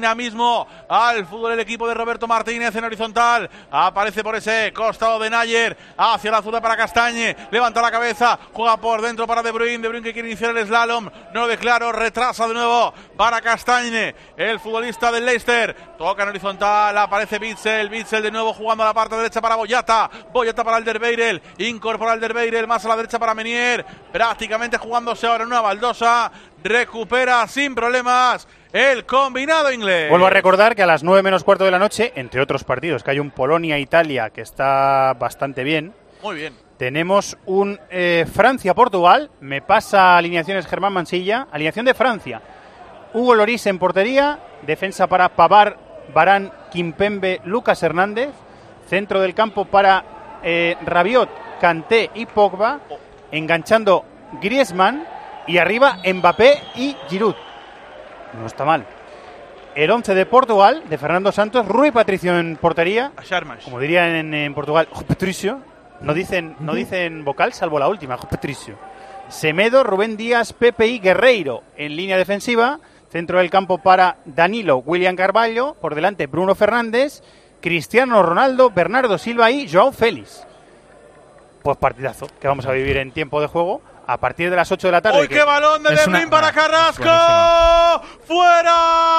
ritmo al fútbol el equipo de Roberto Martínez en horizontal. Aparece por ese costado de Nayer hacia la zurda para Castagne. Levanta la cabeza, juega por dentro para De Bruyne. De Bruyne que quiere iniciar el slalom. No de claro, retrasa de nuevo para Castagne, el futbolista del Leicester. Toca en horizontal, aparece Witsel. Witsel de nuevo jugando a la parte derecha para Boyata. Boyata para Alderweireld. Incorpora Alderweireld más a la derecha para Menier. Prácticamente jugándose ahora en una baldosa. Recupera sin problemas el combinado inglés. Vuelvo a recordar que a las nueve menos cuarto de la noche, entre otros partidos, que hay un Polonia-Italia que está bastante bien. Muy bien. Tenemos un eh, Francia-Portugal. Me pasa alineaciones Germán Mansilla. Alineación de Francia. Hugo Lloris en portería. Defensa para Pavard, Varane, Kimpembe, Lucas Hernández. Centro del campo para eh, Rabiot, Kanté y Pogba. Enganchando Griezmann. Y arriba Mbappé y Giroud. No está mal. El once de Portugal, de Fernando Santos. Rui Patricio en portería. Como dirían en, en Portugal, Patricio. No dicen, no dicen vocal, salvo la última, Patricio. Semedo, Rubén Díaz, Pepe y Guerreiro en línea defensiva. Centro del campo para Danilo, William Carvalho. Por delante Bruno Fernández, Cristiano Ronaldo, Bernardo Silva y Joao Félix. Pues partidazo que vamos a vivir en tiempo de juego a partir de las ocho de la tarde. ¡Uy, qué balón de De Bruyne para Carrasco! ¡Fuera!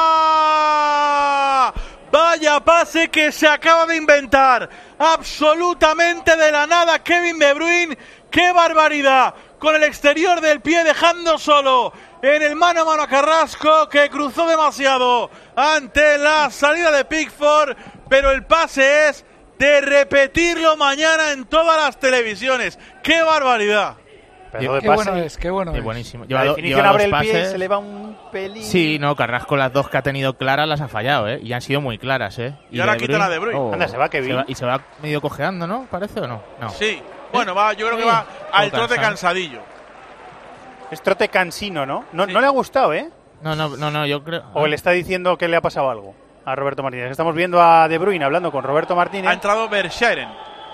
Vaya pase que se acaba de inventar. Absolutamente de la nada Kevin De Bruyne. ¡Qué barbaridad! Con el exterior del pie dejando solo en el mano a mano a Carrasco, que cruzó demasiado ante la salida de Pickford. Pero el pase es de repetirlo mañana en todas las televisiones. ¡Qué barbaridad! Qué bueno es, qué bueno es. es. Buenísimo. La lleva, definición lleva abre el pases. pie y se le va un pelín. Sí, no, Carrasco las dos que ha tenido claras las ha fallado, ¿eh? Y han sido muy claras, ¿eh? Y, y ahora quitan a De Bruyne. Oh, Anda, se va Kevin. Se va, y se va medio cojeando, ¿no? ¿Parece o no? No. Sí. Bueno, va, yo creo que va al trote cansadillo. Es trote cansino, ¿no? No, sí. no le ha gustado, ¿eh? No, no, no, no, yo creo... O le está diciendo que le ha pasado algo a Roberto Martínez. Estamos viendo a De Bruyne hablando con Roberto Martínez. Ha entrado Verscheren.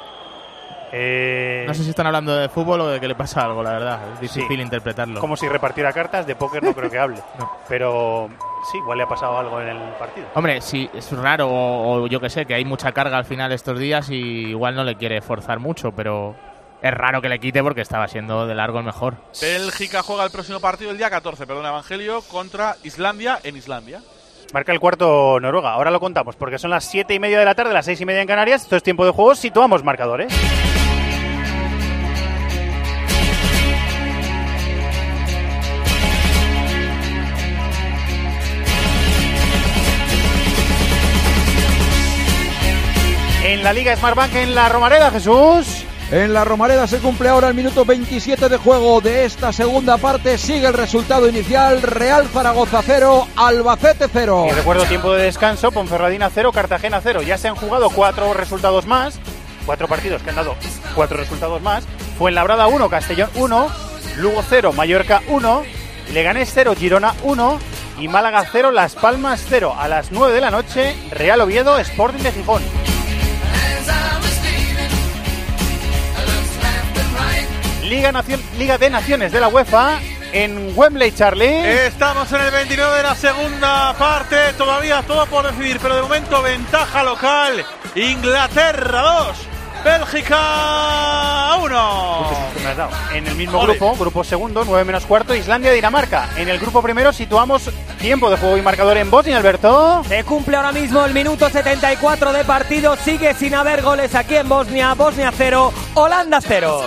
Eh... No sé si están hablando de fútbol o de que le pasa algo, la verdad. Es difícil sí. interpretarlo. Como si repartiera cartas, de póker no creo que hable. No. Pero sí, igual le ha pasado algo en el partido. Hombre, sí, es raro, o, o yo que sé, que hay mucha carga al final estos días y igual no le quiere forzar mucho, pero es raro que le quite porque estaba siendo de largo el mejor. Bélgica juega el próximo partido el día catorce, perdón, Evangelio, contra Islandia en Islandia. Marca el cuarto Noruega. Ahora lo contamos porque son las siete y media de la tarde, las seis y media en Canarias. Esto es tiempo de juego. Situamos marcadores. En la Liga Smartbank en la Romareda, Jesús. En la Romareda se cumple ahora el minuto veintisiete de juego de esta segunda parte. Sigue el resultado inicial: Real Zaragoza cero, Albacete cero. Y recuerdo tiempo de descanso: Ponferradina cero, Cartagena cero. Ya se han jugado cuatro resultados más, cuatro partidos que han dado cuatro resultados más. Fuenlabrada uno, Castellón uno, Lugo cero, Mallorca uno, Leganés cero, Girona uno y Málaga cero, Las Palmas cero. A las nueve de la noche, Real Oviedo, Sporting de Gijón. Liga, Nación, Liga de Naciones de la UEFA en Wembley, Charlie. Estamos en el veintinueve de la segunda parte, todavía todo por decidir, pero de momento ventaja local. Inglaterra dos, Bélgica uno. En el mismo Ole. grupo, grupo segundo, nueve menos cuarto, Islandia-Dinamarca. En el grupo primero situamos tiempo de juego y marcador en Bosnia, Alberto. Se cumple ahora mismo el minuto setenta y cuatro de partido, sigue sin haber goles aquí en Bosnia. Bosnia cero, Holanda cero.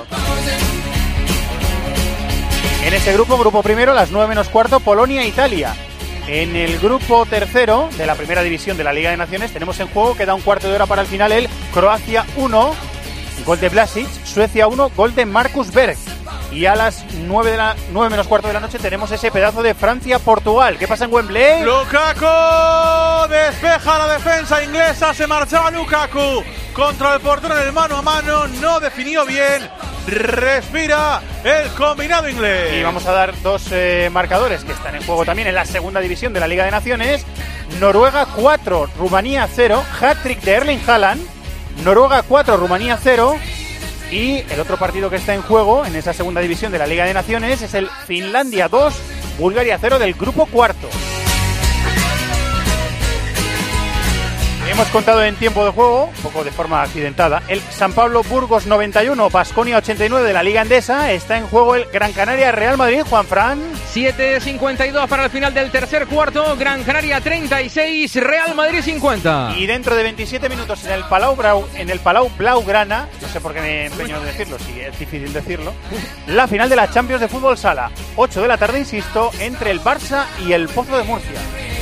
En ese grupo, grupo primero, las nueve menos cuarto, Polonia-Italia. En el grupo tercero de la primera división de la Liga de Naciones tenemos en juego, queda un cuarto de hora para el final, el Croacia uno, gol de Vlasic, Suecia uno, gol de Marcus Berg. Y a las nueve, de la, nueve menos cuarto de la noche tenemos ese pedazo de Francia-Portugal. ¿Qué pasa en Wembley? Lukaku despeja la defensa inglesa, se marchaba Lukaku contra el portero en el mano a mano, no definió bien. Respira el combinado inglés. Y vamos a dar dos eh, marcadores que están en juego también en la segunda división de la Liga de Naciones. Noruega cuatro, Rumanía cero, hat-trick de Erling Haaland. Noruega cuatro, Rumanía cero. Y el otro partido que está en juego en esa segunda división de la Liga de Naciones es el Finlandia dos, Bulgaria cero del grupo cuarto. Hemos contado en tiempo de juego, un poco de forma accidentada, el San Pablo Burgos noventa y uno, Baskonia ochenta y nueve de la Liga Endesa. Está en juego el Gran Canaria Real Madrid, Juanfran. siete cincuenta y dos para el final del tercer cuarto, Gran Canaria treinta y seis, Real Madrid cincuenta. Y dentro de veintisiete minutos en el Palau Brau, en el Palau Blaugrana, no sé por qué me empeño en decirlo, si es difícil decirlo, la final de la Champions de Fútbol Sala, ocho de la tarde, insisto, entre el Barça y el Pozo de Murcia.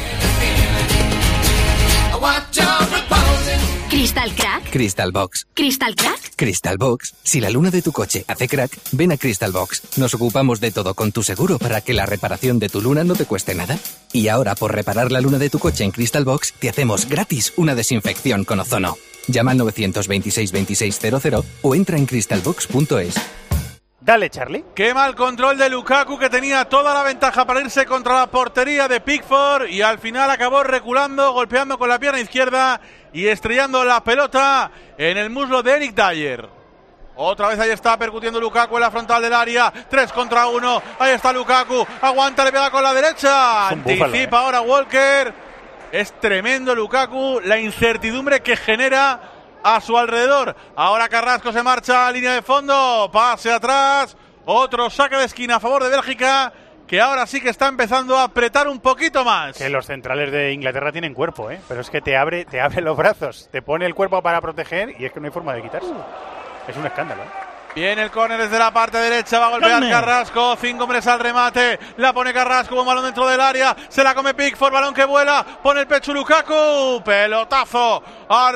Crystal Crack. Crystal Box. Crystal Crack. Crystal Box. Si la luna de tu coche hace crack, ven a Crystal Box. Nos ocupamos de todo con tu seguro para que la reparación de tu luna no te cueste nada. Y ahora, por reparar la luna de tu coche en Crystal Box, te hacemos gratis una desinfección con ozono. Llama al nueve dos seis, veintiséis cero cero o entra en crystal box punto es. Dale, Charlie. Qué mal control de Lukaku, que tenía toda la ventaja para irse contra la portería de Pickford y al final acabó reculando, golpeando con la pierna izquierda y estrellando la pelota en el muslo de Eric Dyer. Otra vez ahí está percutiendo Lukaku en la frontal del área. tres contra uno. Ahí está Lukaku. Aguanta, le pega con la derecha. Anticipa búfalo, ¿eh? Ahora Walker. Es tremendo Lukaku. La incertidumbre que genera a su alrededor. Ahora Carrasco se marcha a línea de fondo. Pase atrás. Otro saque de esquina a favor de Bélgica, que ahora sí que está empezando a apretar un poquito más. Que los centrales de Inglaterra tienen cuerpo, ¿eh? Pero es que te abre, te abre los brazos, te pone el cuerpo para proteger y es que no hay forma de quitarse. Es un escándalo, ¿eh? Viene el córner desde la parte derecha, va a golpear ¡Dame! Carrasco, cinco hombres al remate, la pone Carrasco, un balón dentro del área, se la come Pickford, balón que vuela, pone el pecho Lukaku, pelotazo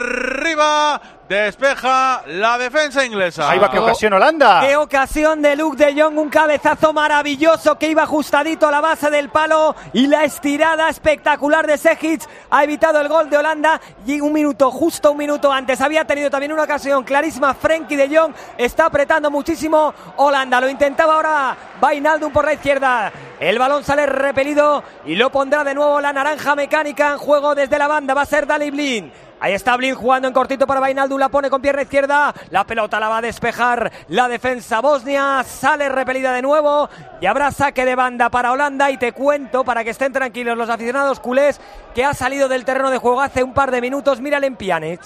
arriba, despeja la defensa inglesa. Ahí va, qué ocasión Holanda. Qué ocasión de Luke de Jong, un cabezazo maravilloso que iba ajustadito a la base del palo y la estirada espectacular de Sejic ha evitado el gol de Holanda y un minuto, justo un minuto antes había tenido también una ocasión clarísima Frenkie de Jong, está apretando muchísimo Holanda, lo intentaba ahora Wijnaldum por la izquierda, el balón sale repelido y lo pondrá de nuevo la naranja mecánica en juego desde la banda, va a ser Daley Blind. Ahí está Blind jugando en cortito para Wijnaldum, la pone con pierna izquierda, la pelota la va a despejar la defensa bosnia, sale repelida de nuevo y habrá saque de banda para Holanda. Y te cuento, para que estén tranquilos los aficionados culés, que ha salido del terreno de juego hace un par de minutos, mírale en Pjanic.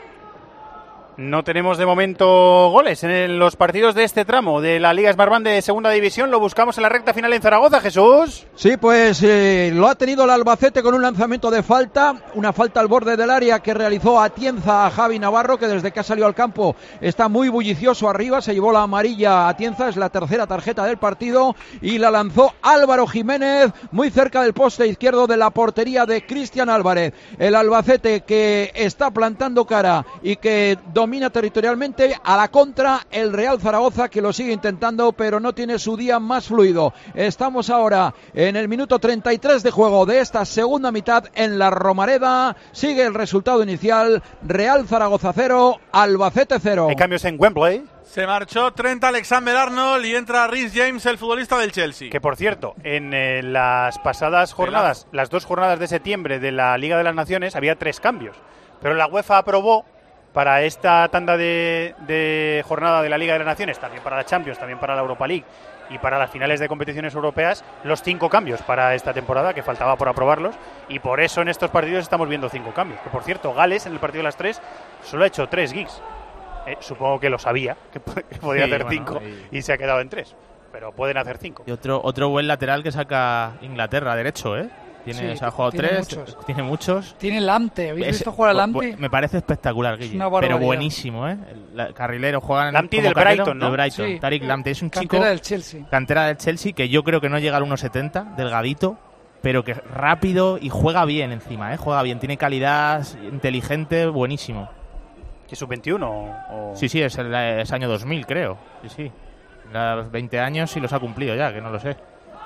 No tenemos de momento goles en los partidos de este tramo de la Liga Smartbank de Segunda División. Lo buscamos en la recta final en Zaragoza, Jesús. Sí, pues eh, lo ha tenido el Albacete con un lanzamiento de falta, una falta al borde del área que realizó Atienza a Javi Navarro, que desde que ha salido al campo está muy bullicioso arriba, se llevó la amarilla a Atienza, es la tercera tarjeta del partido, y la lanzó Álvaro Jiménez muy cerca del poste izquierdo de la portería de Cristian Álvarez. El Albacete, que está plantando cara y que domina territorialmente, a la contra el Real Zaragoza, que lo sigue intentando pero no tiene su día más fluido. Estamos ahora en el minuto treinta y tres de juego de esta segunda mitad en la Romareda. Sigue el resultado inicial: Real Zaragoza cero, Albacete cero. Hay cambios en Wembley. Se marchó Trent Alexander-Arnold y entra Reece James, el futbolista del Chelsea. Que, por cierto, en eh, las pasadas jornadas, las dos jornadas de septiembre de la Liga de las Naciones, había tres cambios. Pero la UEFA aprobó para esta tanda de, de jornada de la Liga de las Naciones, también para la Champions, también para la Europa League y para las finales de competiciones europeas, los cinco cambios para esta temporada, que faltaba por aprobarlos, y por eso en estos partidos estamos viendo cinco cambios. Que, por cierto, Gales en el partido de las tres solo ha hecho tres gigs. Eh, supongo que lo sabía, que, que podía sí, hacer bueno, cinco y... y se ha quedado en tres, pero pueden hacer cinco. Y otro, otro buen lateral que saca Inglaterra, derecho, ¿eh? Tiene, sí, se ha jugado tiene tres, muchos. tiene muchos. Tiene Lamptey, ¿habéis es, visto jugar a Lamptey? Me parece espectacular, Guille, pero buenísimo, ¿eh? El, el carrilero juega en Lamptey del Brighton, ¿no? Del Brighton. Sí. Tariq Lamptey es un cantera chico... Cantera del Chelsea. Cantera del Chelsea, que yo creo que no llega al uno setenta, delgadito, pero que es rápido y juega bien encima, ¿eh? Juega bien, tiene calidad, inteligente, buenísimo. ¿Que sub veintiuno? O... Sí, sí, es, el, es año dos mil, creo. Sí, sí. Los veinte años y los ha cumplido ya, que no lo sé.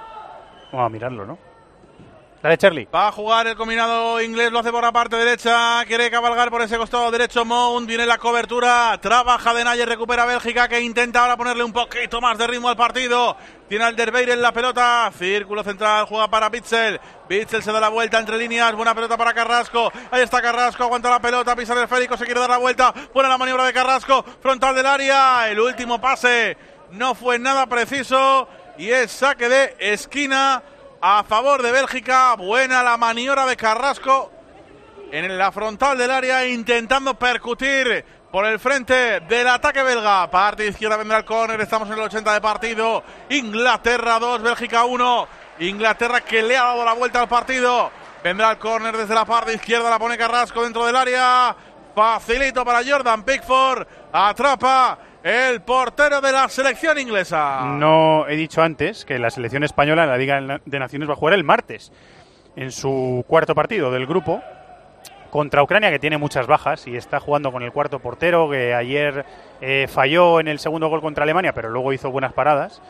Vamos a mirarlo, ¿no? Dale, Charlie. Va a jugar el combinado inglés, lo hace por la parte derecha, quiere cabalgar por ese costado derecho Mount, viene la cobertura, trabaja de Nayer, recupera Bélgica, que intenta ahora ponerle un poquito más de ritmo al partido. Tiene Alderweireld la pelota, círculo central, juega para Witsel. Witsel se da la vuelta entre líneas, buena pelota para Carrasco. Ahí está Carrasco, aguanta la pelota, pisa el esférico, se quiere dar la vuelta. Buena la maniobra de Carrasco, frontal del área. El último pase no fue nada preciso y es saque de esquina a favor de Bélgica. Buena la maniobra de Carrasco. en la frontal del área, intentando percutir por el frente del ataque belga. Parte izquierda vendrá el córner, estamos en el ochenta de partido. Inglaterra dos, Bélgica uno. Inglaterra que le ha dado la vuelta al partido. Vendrá el córner desde la parte izquierda, la pone Carrasco dentro del área. Facilito para Jordan Pickford. Atrapa el portero de la selección inglesa. No he dicho antes que la selección española en la Liga de Naciones va a jugar el martes en su cuarto partido del grupo contra Ucrania, que tiene muchas bajas y está jugando con el cuarto portero, que ayer eh, falló en el segundo gol contra Alemania, pero luego hizo buenas paradas.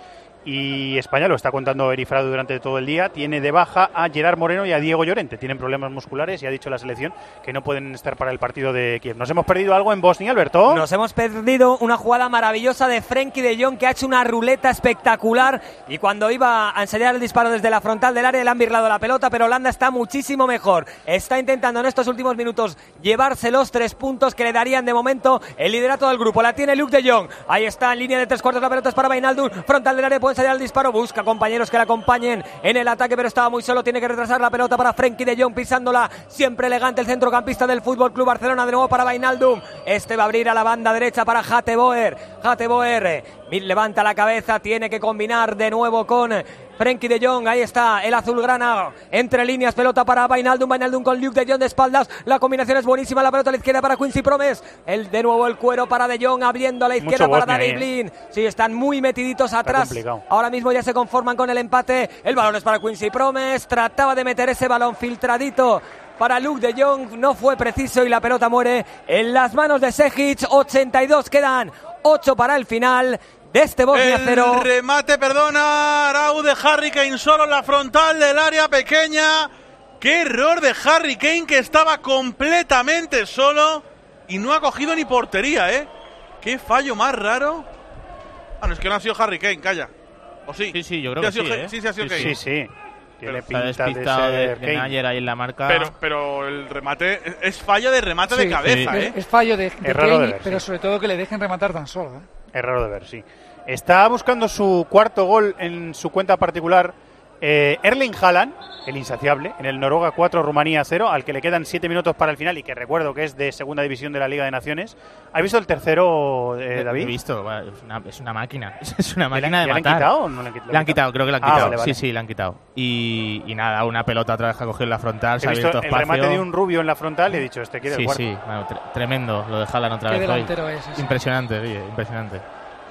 Y España, lo está contando Erifrado durante todo el día, tiene de baja a Gerard Moreno y a Diego Llorente. Tienen problemas musculares y ha dicho la selección que no pueden estar para el partido de Kiev. ¿Nos hemos perdido algo en Bosnia, Alberto? Nos hemos perdido una jugada maravillosa de Frenkie de Jong, que ha hecho una ruleta espectacular, y cuando iba a enseñar el disparo desde la frontal del área le han birlado la pelota, pero Holanda está muchísimo mejor. Está intentando en estos últimos minutos llevarse los tres puntos que le darían de momento el liderato del grupo. La tiene Luuk de Jong. Ahí está en línea de tres cuartos, la pelota es para Wijnaldum. Frontal del área, puede ensayar el disparo, busca compañeros que le acompañen en el ataque, pero estaba muy solo, tiene que retrasar la pelota para Frenkie de Jong, pisándola, siempre elegante el centrocampista del Fútbol Club Barcelona, de nuevo para Wijnaldum. Este va a abrir a la banda derecha para Hateboer. Hateboer levanta la cabeza, tiene que combinar de nuevo con Frenkie de Jong. Ahí está el azulgrana entre líneas, pelota para Wijnaldum. Wijnaldum con Luuk de Jong de espaldas, la combinación es buenísima, la pelota a la izquierda para Quincy Promes, el de nuevo el cuero para de Jong, abriendo a la izquierda para Danny Blind. Sí, están muy metiditos atrás, ahora mismo ya se conforman con el empate. El balón es para Quincy Promes, trataba de meter ese balón filtradito para Luuk de Jong, no fue preciso y la pelota muere en las manos de Sejic. ochenta y dos quedan, ocho para el final de este Bosnia cero. El remate, perdona, Arau, de Harry Kane solo en la frontal del área pequeña. Qué error de Harry Kane, que estaba completamente solo y no ha cogido ni portería, ¿eh? Qué fallo más raro. Ah, no, es que no ha sido Harry Kane, calla. ¿O sí? Sí, sí, yo creo ¿Sí que sí, ¿eh? Sí, sí, ha sido sí, Kane. sí, sí. Tiene pinta pinta de despistado de, ser de Nayer ahí en la marca. Pero, pero el remate es, es fallo de remate sí, de cabeza, sí. ¿eh? Es, es fallo de, de es raro Kane, de ver, pero sí. sobre todo que le dejen rematar tan solo, ¿eh? Es raro de ver, sí. Está buscando su cuarto gol en su cuenta particular eh, Erling Haaland, el insaciable, en el Noruega cuatro, Rumanía cero, al que le quedan siete minutos para el final y que recuerdo que es de segunda división de la Liga de Naciones. ¿Has visto el tercero, eh, David? He visto, bueno, es, una, es una máquina, es una máquina de ¿Le han matar. quitado o no le han quitado? Le han quitado, creo que le han Ah, quitado. vale, vale. Sí, sí, le han quitado. Y, y nada, una pelota otra vez que ha cogido en la frontal, se He ha visto abierto el espacio. remate de un rubio en la frontal y he dicho, este quiere Sí, el cuarto. sí, bueno, tre- tremendo lo de Haaland otra Qué vez hoy. delantero es ese. Impresionante, oye, impresionante.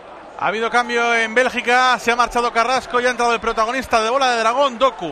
Ha habido cambio en Bélgica, se ha marchado Carrasco y ha entrado el protagonista de bola de dragón, Doku.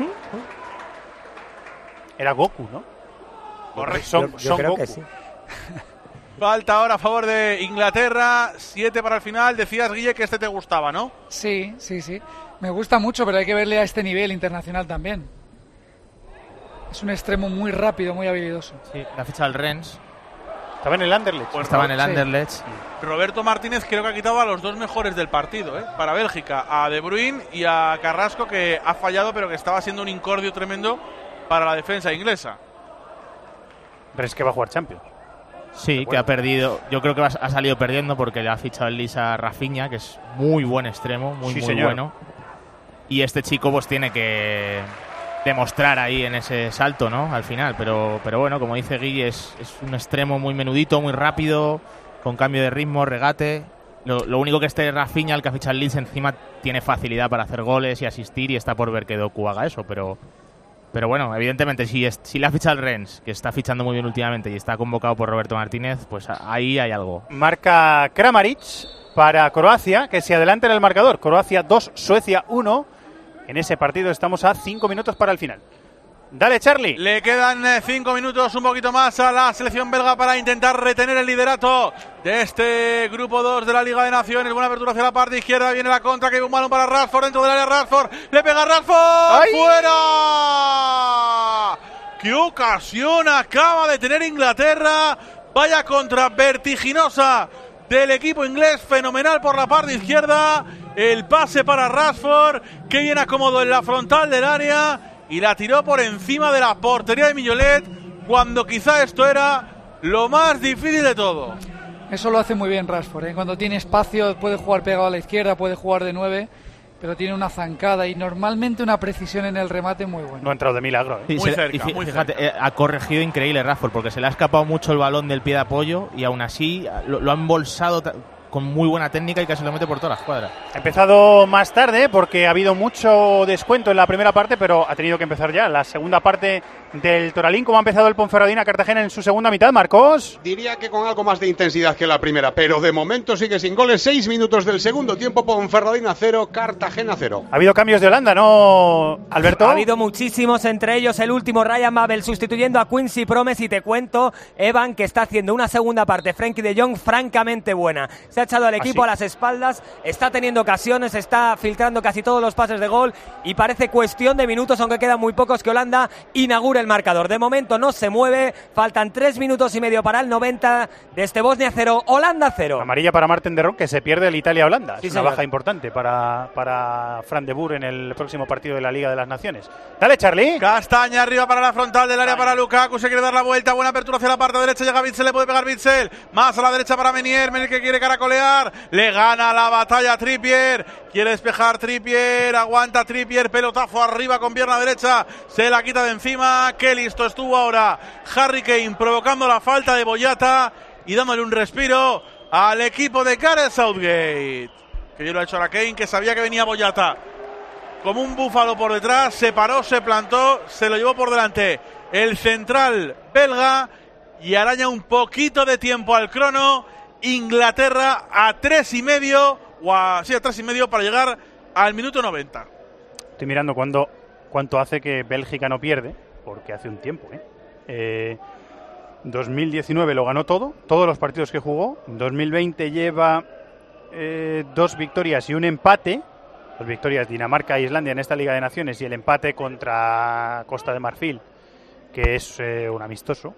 Era Goku, ¿no? Correcto. Son, Yo- yo son creo Goku. que sí. Falta ahora a favor de Inglaterra, siete para el final. Decías, Guille, que este te gustaba, ¿no? Sí, sí, sí. Me gusta mucho, pero hay que verle a este nivel internacional también. Es un extremo muy rápido, muy habilidoso. Sí, la ficha del Rennes. Estaba en el Anderlecht. Pues Estaba en el sí. Anderlecht. Roberto Martínez creo que ha quitado a los dos mejores del partido, ¿eh? Para Bélgica, a De Bruyne y a Carrasco, que ha fallado, pero que estaba siendo un incordio tremendo para la defensa inglesa. Pero es que va a jugar Champions. Sí, que ha perdido. Yo creo que va- ha salido perdiendo porque le ha fichado el Lisa Rafinha, que es muy buen extremo, muy, Sí, muy señor. bueno. Y este chico pues tiene que demostrar ahí en ese salto, ¿no? Al final. Pero, pero bueno, como dice Guille, es, es un extremo muy menudito, muy rápido, con cambio de ritmo, regate. Lo, lo único que este Rafinha, el que ha fichado el Leeds, encima tiene facilidad para hacer goles y asistir, y está por ver que Doku haga eso, pero... Pero bueno, evidentemente, si, es, si le ha fichado el Rennes, que está fichando muy bien últimamente y está convocado por Roberto Martínez, pues ahí hay algo. Marca Kramaric para Croacia, que se adelanta en el marcador. Croacia dos, Suecia uno. En ese partido estamos a cinco minutos para el final. Dale, Charlie. Le quedan eh, cinco minutos, un poquito más a la selección belga para intentar retener el liderato de este grupo dos de la Liga de Naciones. Buena apertura hacia la parte izquierda, viene la contra, que hay un balón para Rashford dentro del área. Rashford, le pega Rashford, ¡ay! ¡fuera! ¡Qué ocasión acaba de tener Inglaterra! Vaya contra vertiginosa del equipo inglés, fenomenal por la parte izquierda. El pase para Rashford, que bien acomodo en la frontal del área. Y la tiró por encima de la portería de Mignolet, cuando quizá esto era lo más difícil de todo. Eso lo hace muy bien Rashford, ¿eh? Cuando tiene espacio puede jugar pegado a la izquierda, puede jugar de nueve pero tiene una zancada y normalmente una precisión en el remate muy buena. No ha entrado de milagro, ¿eh? Sí, muy se, cerca, y, muy fíjate, cerca. Eh, ha corregido increíble Rashford, porque se le ha escapado mucho el balón del pie de apoyo y aún así lo, lo ha embolsado ta- con muy buena técnica y casi lo mete por todas las cuadras. Ha empezado más tarde porque ha habido mucho descuento en la primera parte, pero ha tenido que empezar ya la segunda parte del Toralín. ¿Cómo ha empezado el Ponferradina Cartagena en su segunda mitad, Marcos? Diría que con algo más de intensidad que la primera, pero de momento sigue sin goles. Seis minutos del segundo tiempo, Ponferradina cero, Cartagena cero. Ha habido cambios de Holanda, ¿no, Alberto? Ha habido muchísimos, entre ellos el último, Ryan Babel sustituyendo a Quincy Promes, y te cuento, Evan, que está haciendo una segunda parte, Frenkie de Jong, francamente buena. Se ha echado al equipo ¿Ah, sí? a las espaldas, está teniendo ocasiones, está filtrando casi todos los pases de gol y parece cuestión de minutos, aunque quedan muy pocos, que Holanda inaugure el marcador. De momento no se mueve, faltan tres minutos y medio para el noventa. Desde Bosnia cero, Holanda cero. Amarilla para Marten de Ron, que se pierde el Italia-Holanda. Sí, es una señor. baja importante para, para Fran de Boer en el próximo partido de la Liga de las Naciones. Dale, Charlie. Castaña arriba para la frontal del área para Lukaku, se quiere dar la vuelta, buena apertura hacia la parte derecha, llega Bitzel, le puede pegar Bitzel, más a la derecha para Menier, Menier que quiere caracolear, le gana la batalla a Trippier, quiere despejar Trippier, aguanta Trippier, pelotazo arriba con pierna derecha, se la quita de encima, qué listo estuvo ahora Harry Kane provocando la falta de Boyata y dándole un respiro al equipo de Gareth Southgate, que yo lo ha hecho a Kane, que sabía que venía Boyata como un búfalo por detrás, se paró, se plantó, se lo llevó por delante el central belga y araña un poquito de tiempo al crono. Inglaterra a tres y medio, o a, sí, a tres y medio para llegar al minuto noventa. Estoy mirando cuándo, cuánto hace que Bélgica no pierde, porque hace un tiempo, ¿eh? eh dos mil diecinueve lo ganó todo, todos los partidos que jugó. dos mil veinte lleva eh, dos victorias y un empate. Dos victorias Dinamarca e Islandia en esta Liga de Naciones y el empate contra Costa de Marfil, que es eh, un amistoso.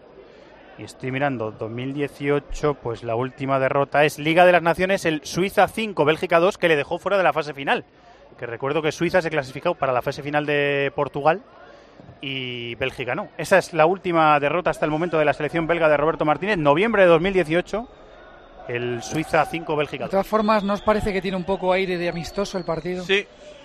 Y estoy mirando, dos mil dieciocho, pues la última derrota es Liga de las Naciones, el Suiza cinco, Bélgica dos, que le dejó fuera de la fase final. Que recuerdo que Suiza se clasificó para la fase final de Portugal y Bélgica no. Esa es la última derrota hasta el momento de la selección belga de Roberto Martínez, noviembre de dos mil dieciocho, el Suiza cinco, Bélgica dos. De todas formas, ¿no os parece que tiene un poco aire de amistoso el partido? Sí.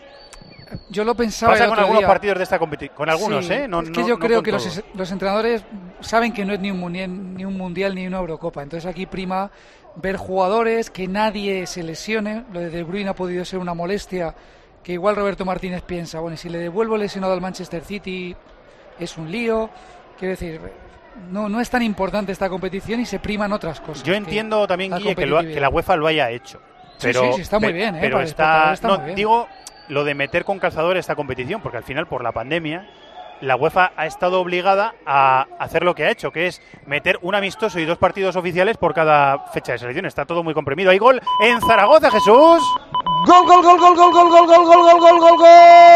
Yo lo pensaba Pasa el con otro algunos día. partidos de esta competición, con algunos, Sí, ¿eh? No, es que no, yo no creo con que los, todos. los entrenadores saben que no es ni un, mundial, ni un mundial ni una Eurocopa. Entonces aquí prima ver jugadores, que nadie se lesione. Lo de De Bruyne ha podido ser una molestia que igual Roberto Martínez piensa, bueno, y si le devuelvo lesionado al Manchester City es un lío. Quiero decir, no, no es tan importante esta competición y se priman otras cosas. Yo entiendo también, la Guille, que, lo, que la UEFA lo haya hecho. Pero, sí, sí, sí, está muy pe- bien, ¿eh? Pero Para el está, espectador está no, muy bien. digo lo de meter con calzador esta competición, porque al final, por la pandemia, la UEFA ha estado obligada a hacer lo que ha hecho, que es meter un amistoso y dos partidos oficiales por cada fecha de selección. Está todo muy comprimido. Hay gol en Zaragoza, Jesús. Gol, gol, gol, gol, gol, gol, gol, gol, gol, gol, gol, gol, gol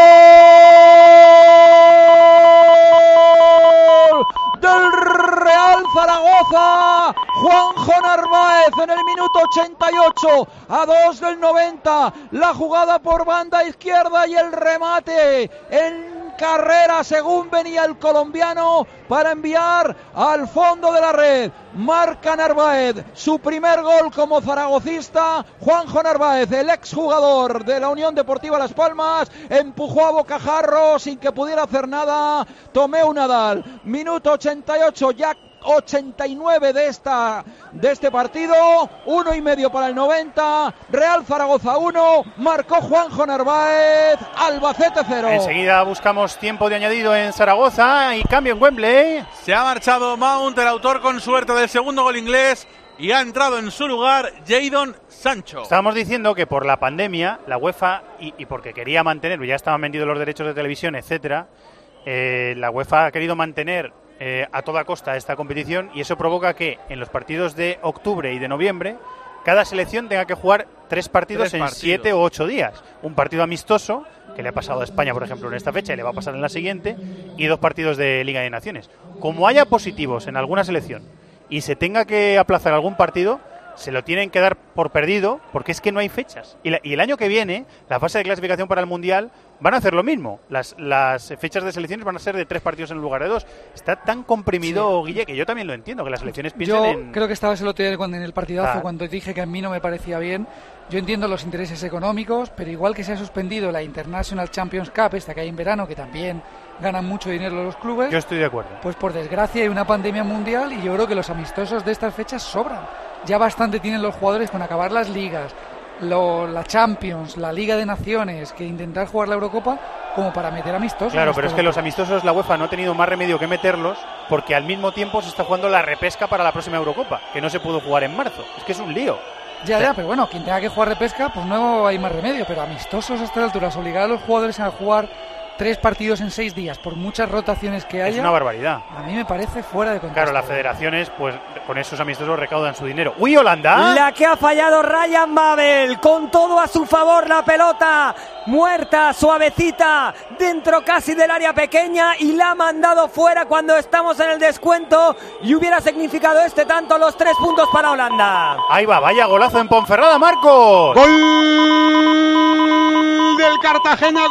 del Real Zaragoza. Juanjo Narváez en el minuto ochenta y ocho, a dos del noventa. La jugada por banda izquierda y el remate en carrera según venía el colombiano para enviar al fondo de la red. Marca Narváez su primer gol como zaragocista. Juanjo Narváez, el exjugador de la Unión Deportiva Las Palmas, empujó a bocajarro sin que pudiera hacer nada Tomeu Nadal. Minuto ochenta y ocho, ya ochenta y nueve de esta de este partido, uno y medio para el noventa. Real Zaragoza uno, marcó Juanjo Narváez. Albacete cero. Enseguida buscamos tiempo de añadido en Zaragoza y cambio en Wembley. Se ha marchado Mount, el autor con suerte del segundo gol inglés, y ha entrado en su lugar Jadon Sancho. Estábamos diciendo que por la pandemia, la UEFA, y, y porque quería mantener, ya estaban vendidos los derechos de televisión, etcétera, eh, la UEFA ha querido mantener eh, a toda costa esta competición, y eso provoca que en los partidos de octubre y de noviembre cada selección tenga que jugar tres partidos Tres en partidos. siete o ocho días. Un partido amistoso, que le ha pasado a España, por ejemplo, en esta fecha y le va a pasar en la siguiente, y dos partidos de Liga de Naciones. Como haya positivos en alguna selección y se tenga que aplazar algún partido, se lo tienen que dar por perdido porque es que no hay fechas. Y, la, y el año que viene, la fase de clasificación para el Mundial van a hacer lo mismo. Las, las fechas de selecciones van a ser de tres partidos en lugar de dos. Está tan comprimido, sí. Guille, que yo también lo entiendo, que las selecciones piensen yo en... creo que estaba el otro día cuando, en el partidazo, ah. cuando dije que a mí no me parecía bien. Yo entiendo los intereses económicos, pero igual que se ha suspendido la International Champions Cup, esta que hay en verano, que también ganan mucho dinero los clubes. Yo estoy de acuerdo. Pues por desgracia hay una pandemia mundial y yo creo que los amistosos de estas fechas sobran. Ya bastante tienen los jugadores con acabar las ligas, lo, la Champions, la Liga de Naciones, que intentar jugar la Eurocopa como para meter amistosos. Claro, pero es que los amistosos la UEFA no ha tenido más remedio que meterlos porque al mismo tiempo se está jugando la repesca para la próxima Eurocopa, que no se pudo jugar en marzo. Es que es un lío. Ya, ya, pero bueno, quien tenga que jugar repesca, pues no hay más remedio, pero amistosos a estas alturas, obligar a los jugadores a jugar tres partidos en seis días, por muchas rotaciones que haya... Es una barbaridad. A mí me parece fuera de contexto. Claro, las federaciones, pues con esos amistosos recaudan su dinero. ¡Uy, Holanda! La que ha fallado Ryan Babel, con todo a su favor, la pelota muerta, suavecita, dentro casi del área pequeña, y la ha mandado fuera cuando estamos en el descuento, y hubiera significado este tanto los tres puntos para Holanda. Ahí va, vaya golazo en Ponferrada, Marcos. ¡Gol del Cartagena!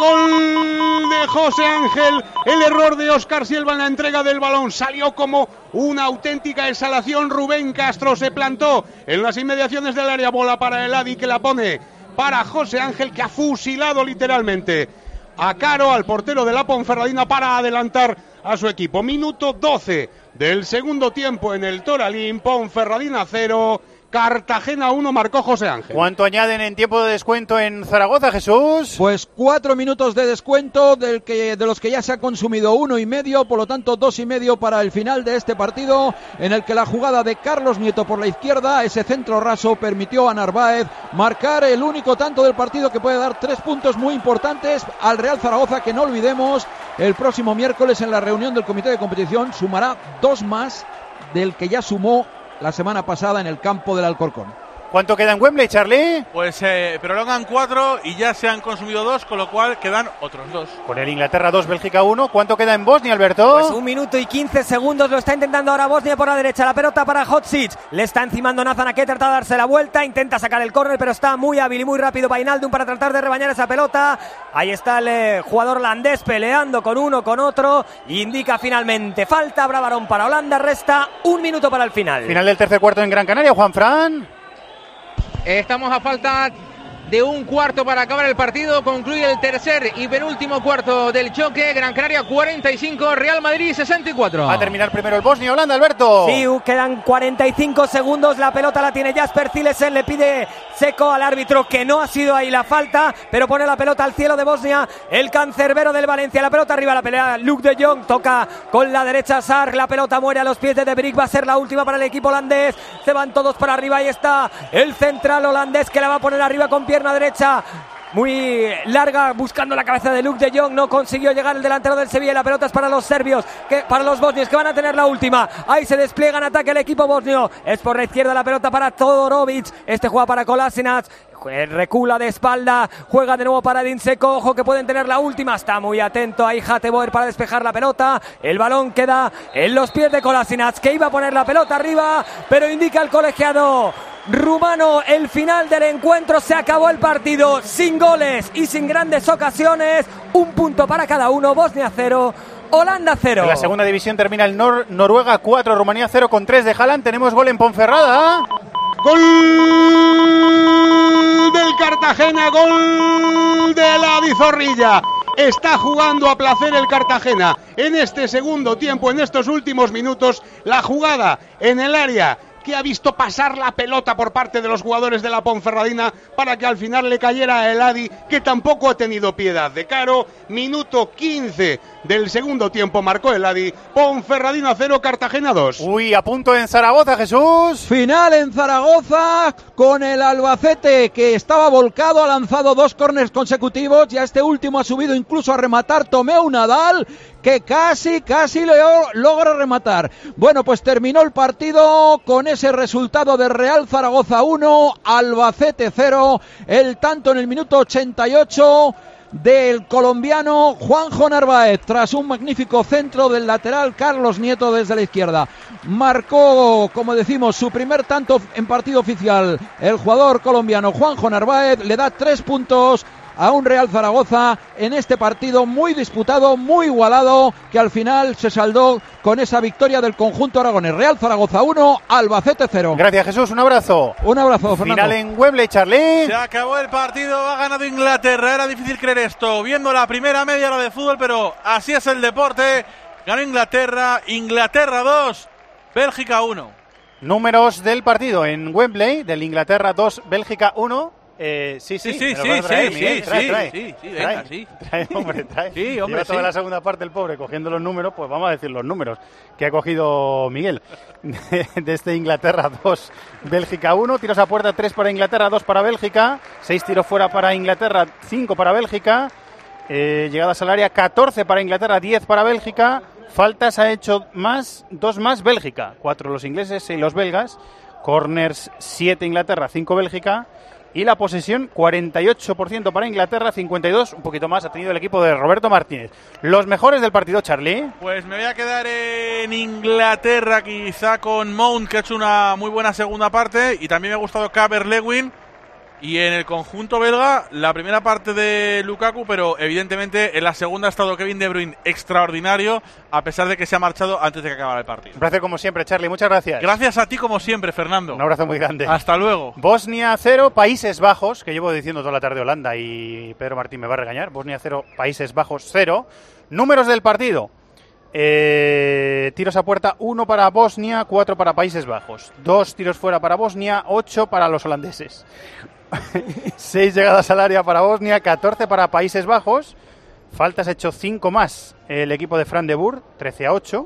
¡Gol de José Ángel! El error de Óscar Silva en la entrega del balón salió como una auténtica exhalación. Rubén Castro se plantó en las inmediaciones del área, bola para el Adi, que la pone para José Ángel, que ha fusilado literalmente a Caro, al portero de la Ponferradina, para adelantar a su equipo. Minuto doce del segundo tiempo en el Toralín. Ponferradina cero, Cartagena uno, marcó José Ángel. ¿Cuánto añaden en tiempo de descuento en Zaragoza, Jesús? Pues cuatro minutos de descuento, del que, de los que ya se ha consumido uno y medio, por lo tanto dos y medio para el final de este partido, en el que la jugada de Carlos Nieto por la izquierda, ese centro raso, permitió a Narváez marcar el único tanto del partido, que puede dar tres puntos muy importantes al Real Zaragoza, que no olvidemos, el próximo miércoles en la reunión del comité de competición sumará dos más del que ya sumó la semana pasada en el campo del Alcorcón. ¿Cuánto queda en Wembley, Charlie? Pues eh, prolongan cuatro y ya se han consumido dos, con lo cual quedan otros dos. Con el Inglaterra dos, Bélgica uno. ¿Cuánto queda en Bosnia, Alberto? Pues un minuto y quince segundos, lo está intentando ahora Bosnia por la derecha. La pelota para Hodzic, le está encimando Nazan, que trata de darse la vuelta, intenta sacar el córner, pero está muy hábil y muy rápido Wijnaldum para tratar de rebañar esa pelota. Ahí está el eh, jugador holandés peleando con uno, con otro. Indica finalmente falta, habrá varón para Holanda, resta un minuto para el final. Final del tercer cuarto en Gran Canaria, Juanfran. Estamos a falta de un cuarto para acabar el partido. Concluye el tercer y penúltimo cuarto del choque. Gran Canaria cuarenta y cinco, Real Madrid sesenta y cuatro. Va a terminar primero el Bosnia, Holanda, Alberto. Sí, quedan cuarenta y cinco segundos. La pelota la tiene Jasper Cilesen. Le pide seco al árbitro que no ha sido ahí la falta, pero pone la pelota al cielo de Bosnia el cancerbero del Valencia. La pelota arriba, la pelea Luke de Jong, toca con la derecha Sarr. La pelota muere a los pies de De Brick. Va a ser la última para el equipo holandés. Se van todos para arriba. Ahí está el central holandés, que la va a poner arriba con pierna derecha muy larga, buscando la cabeza de Luke de Jong. No consiguió llegar el delantero del Sevilla. La pelota es para los serbios, que, para los bosnios, que van a tener la última. Ahí se despliega en ataque el equipo bosnio. Es por la izquierda la pelota para Todorovic. Este juega para Kolasinac. Recula de espalda, juega de nuevo para Dinseco. Ojo que pueden tener la última. Está muy atento ahí Hateboer para despejar la pelota. El balón queda en los pies de Kolasinac, que iba a poner la pelota arriba, pero indica el colegiado rumano el final del encuentro. Se acabó el partido sin goles y sin grandes ocasiones. Un punto para cada uno. Bosnia cero, Holanda cero. En la segunda división termina el Nor- Noruega cuatro, Rumanía cero con tres de Haaland. Tenemos gol en Ponferrada. Gol del Cartagena, gol de la Zorrilla. Está jugando a placer el Cartagena en este segundo tiempo, en estos últimos minutos. La jugada en el área, que ha visto pasar la pelota por parte de los jugadores de la Ponferradina para que al final le cayera a el Adi, que tampoco ha tenido piedad de Caro. Minuto quince del segundo tiempo marcó el Adi. Ponferradina cero, Cartagena dos. Uy, a punto en Zaragoza, Jesús. Final en Zaragoza, con el Albacete, que estaba volcado, ha lanzado dos córners consecutivos y a este último ha subido incluso a rematar Tomeu Nadal, que casi, casi lo logra rematar. Bueno, pues terminó el partido con ese resultado de Real Zaragoza uno, Albacete cero, el tanto en el minuto ochenta y ocho del colombiano Juanjo Narváez, tras un magnífico centro del lateral Carlos Nieto desde la izquierda. Marcó, como decimos, su primer tanto en partido oficial el jugador colombiano Juanjo Narváez, le da tres puntos a un Real Zaragoza en este partido muy disputado, muy igualado, que al final se saldó con esa victoria del conjunto aragonés. Real Zaragoza uno, Albacete cero. Gracias, Jesús, un abrazo. Un abrazo, Fernando. Final en Wembley, Charlie. Se acabó el partido, ha ganado Inglaterra. Era difícil creer esto, viendo la primera media hora de fútbol, pero así es el deporte. Ganó Inglaterra, Inglaterra dos, Bélgica uno. Números del partido en Wembley, del Inglaterra dos, Bélgica uno. Eh, sí, sí, sí, sí, sí, traer, sí, Miguel, sí, trae, sí, trae, sí, sí, trae, venga, sí. Trae, hombre, trae. Sí, hombre, Lleva toda sí. la segunda parte el pobre cogiendo los números, pues vamos a decir los números que ha cogido Miguel. De este Inglaterra dos, Bélgica uno, tiros a puerta tres para Inglaterra, dos para Bélgica, seis tiros fuera para Inglaterra, cinco para Bélgica, eh, llegadas al área catorce para Inglaterra, diez para Bélgica, faltas ha hecho más, dos más Bélgica, cuatro los ingleses, seis los belgas, corners siete Inglaterra, cinco Bélgica. Y la posesión, cuarenta y ocho por ciento para Inglaterra, cincuenta y dos, un poquito más ha tenido el equipo de Roberto Martínez. Los mejores del partido, Charlie. Pues me voy a quedar en Inglaterra, quizá con Mount, que ha hecho una muy buena segunda parte, y también me ha gustado Calvert-Lewin. Y en el conjunto belga, la primera parte de Lukaku, pero evidentemente en la segunda ha estado Kevin De Bruyne extraordinario, a pesar de que se ha marchado antes de que acabara el partido. Un placer como siempre, Charlie, muchas gracias. Gracias a ti como siempre, Fernando. Un abrazo muy grande. Hasta luego. Bosnia cero, Países Bajos, que llevo diciendo toda la tarde Holanda y Pedro Martín me va a regañar. Bosnia cero, Países Bajos cero. Números del partido. Eh, tiros a puerta, uno para Bosnia, cuatro para Países Bajos. Dos tiros fuera para Bosnia, ocho para los holandeses. seis llegadas al área para Bosnia, catorce para Países Bajos. Faltas hecho cinco más el equipo de Fran de Boer, trece a ocho.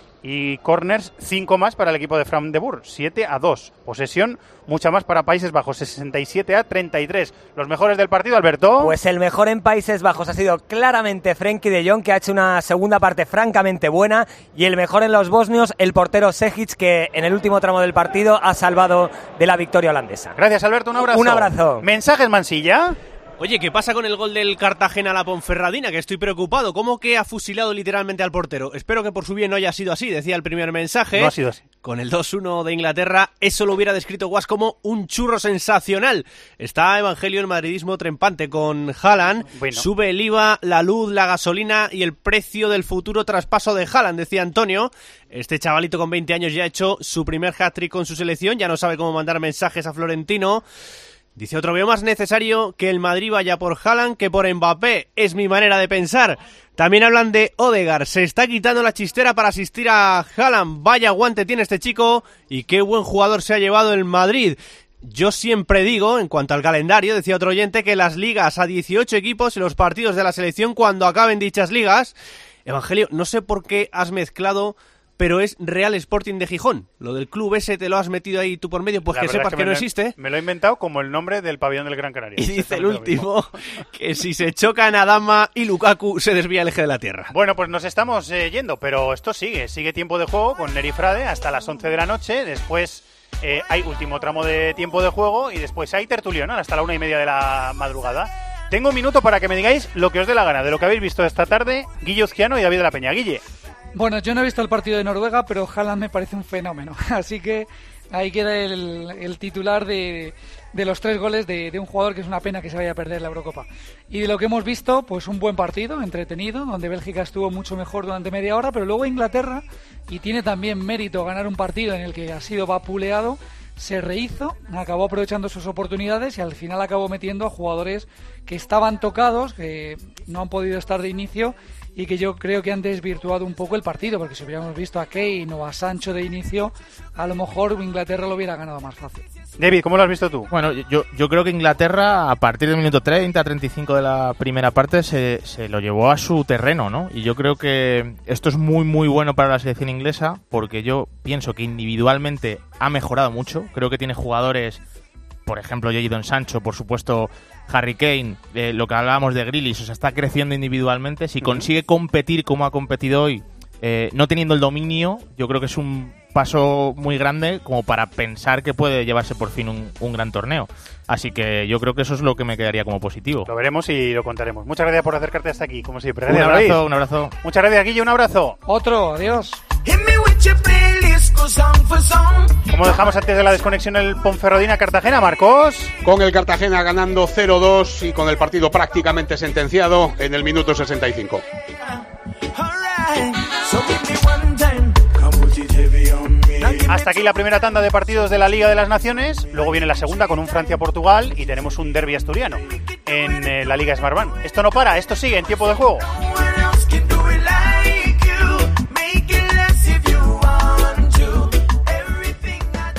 Y corners, cinco más para el equipo de Fran de Boer, siete a dos. Posesión, mucha más para Países Bajos, sesenta y siete a treinta y tres. Los mejores del partido, Alberto. Pues el mejor en Países Bajos ha sido claramente Frenkie de Jong, que ha hecho una segunda parte francamente buena. Y el mejor en los bosnios, el portero Sejic, que en el último tramo del partido ha salvado de la victoria holandesa. Gracias, Alberto, un abrazo. Un abrazo. Mensajes, Mansilla. Oye, ¿qué pasa con el gol del Cartagena a la Ponferradina? Que estoy preocupado. ¿Cómo que ha fusilado literalmente al portero? Espero que por su bien no haya sido así, decía el primer mensaje. No ha sido así. Con el dos uno de Inglaterra, eso lo hubiera descrito Guas como un churro sensacional. Está Evangelio el madridismo trempante con Haaland. Bueno. Sube el I V A, la luz, la gasolina y el precio del futuro traspaso de Haaland, decía Antonio. Este chavalito con veinte años ya ha hecho su primer hat-trick con su selección, ya no sabe cómo mandar mensajes a Florentino. Dice otro, veo más necesario que el Madrid vaya por Haaland que por Mbappé. Es mi manera de pensar. También hablan de Odegaard. Se está quitando la chistera para asistir a Haaland. Vaya guante tiene este chico y qué buen jugador se ha llevado el Madrid. Yo siempre digo, en cuanto al calendario, decía otro oyente, que las ligas a dieciocho equipos y los partidos de la selección cuando acaben dichas ligas. Evangelio, no sé por qué has mezclado... pero es Real Sporting de Gijón. Lo del club ese te lo has metido ahí tú por medio, pues que sepas que, que no lo, existe. Me lo he inventado como el nombre del pabellón del Gran Canaria. Y dice el último que si se chocan Adama y Lukaku se desvía el eje de la tierra. Bueno, pues nos estamos eh, yendo, pero esto sigue. Sigue tiempo de juego con Neri Frade hasta las once de la noche. Después eh, hay último tramo de tiempo de juego y después hay tertulión hasta la una y media de la madrugada. Tengo un minuto para que me digáis lo que os dé la gana de lo que habéis visto esta tarde, Guille Uzquiano y David de la Peña. Guille. Bueno, yo no he visto el partido de Noruega, pero Haaland me parece un fenómeno. Así que ahí queda el, el titular de, de los tres goles de, de un jugador que es una pena que se vaya a perder la Eurocopa. Y de lo que hemos visto, pues un buen partido, entretenido, donde Bélgica estuvo mucho mejor durante media hora, pero luego Inglaterra, y tiene también mérito ganar un partido en el que ha sido vapuleado, se rehizo, acabó aprovechando sus oportunidades y al final acabó metiendo a jugadores que estaban tocados, que no han podido estar de inicio y que yo creo que han desvirtuado un poco el partido, porque si hubiéramos visto a Kane o a Sancho de inicio, a lo mejor Inglaterra lo hubiera ganado más fácil. David, ¿cómo lo has visto tú? Bueno, yo, yo creo que Inglaterra a partir del minuto treinta, treinta y cinco de la primera parte se, se lo llevó a su terreno, ¿no? Y yo creo que esto es muy muy bueno para la selección inglesa, porque yo pienso que individualmente ha mejorado mucho. Creo que tiene jugadores, por ejemplo, Jadon Sancho, por supuesto Harry Kane, eh, lo que hablábamos de Grealish, o sea, está creciendo individualmente. Si consigue competir como ha competido hoy, eh, no teniendo el dominio, yo creo que es un paso muy grande como para pensar que puede llevarse por fin un, un gran torneo. Así que yo creo que eso es lo que me quedaría como positivo. Lo veremos y lo contaremos. Muchas gracias por acercarte hasta aquí, como siempre. Un Gracias, abrazo, David. un abrazo. Muchas gracias, Guille, un abrazo. Otro, adiós. ¿Cómo dejamos antes de la desconexión el Ponferradina-Cartagena, Marcos? Con el Cartagena ganando cero dos y con el partido prácticamente sentenciado en el minuto sesenta y cinco. Hasta aquí la primera tanda de partidos de la Liga de las Naciones. Luego viene la segunda con un Francia-Portugal y tenemos un derbi asturiano en eh, la Liga Smartbank. Esto no para, esto sigue en tiempo de juego.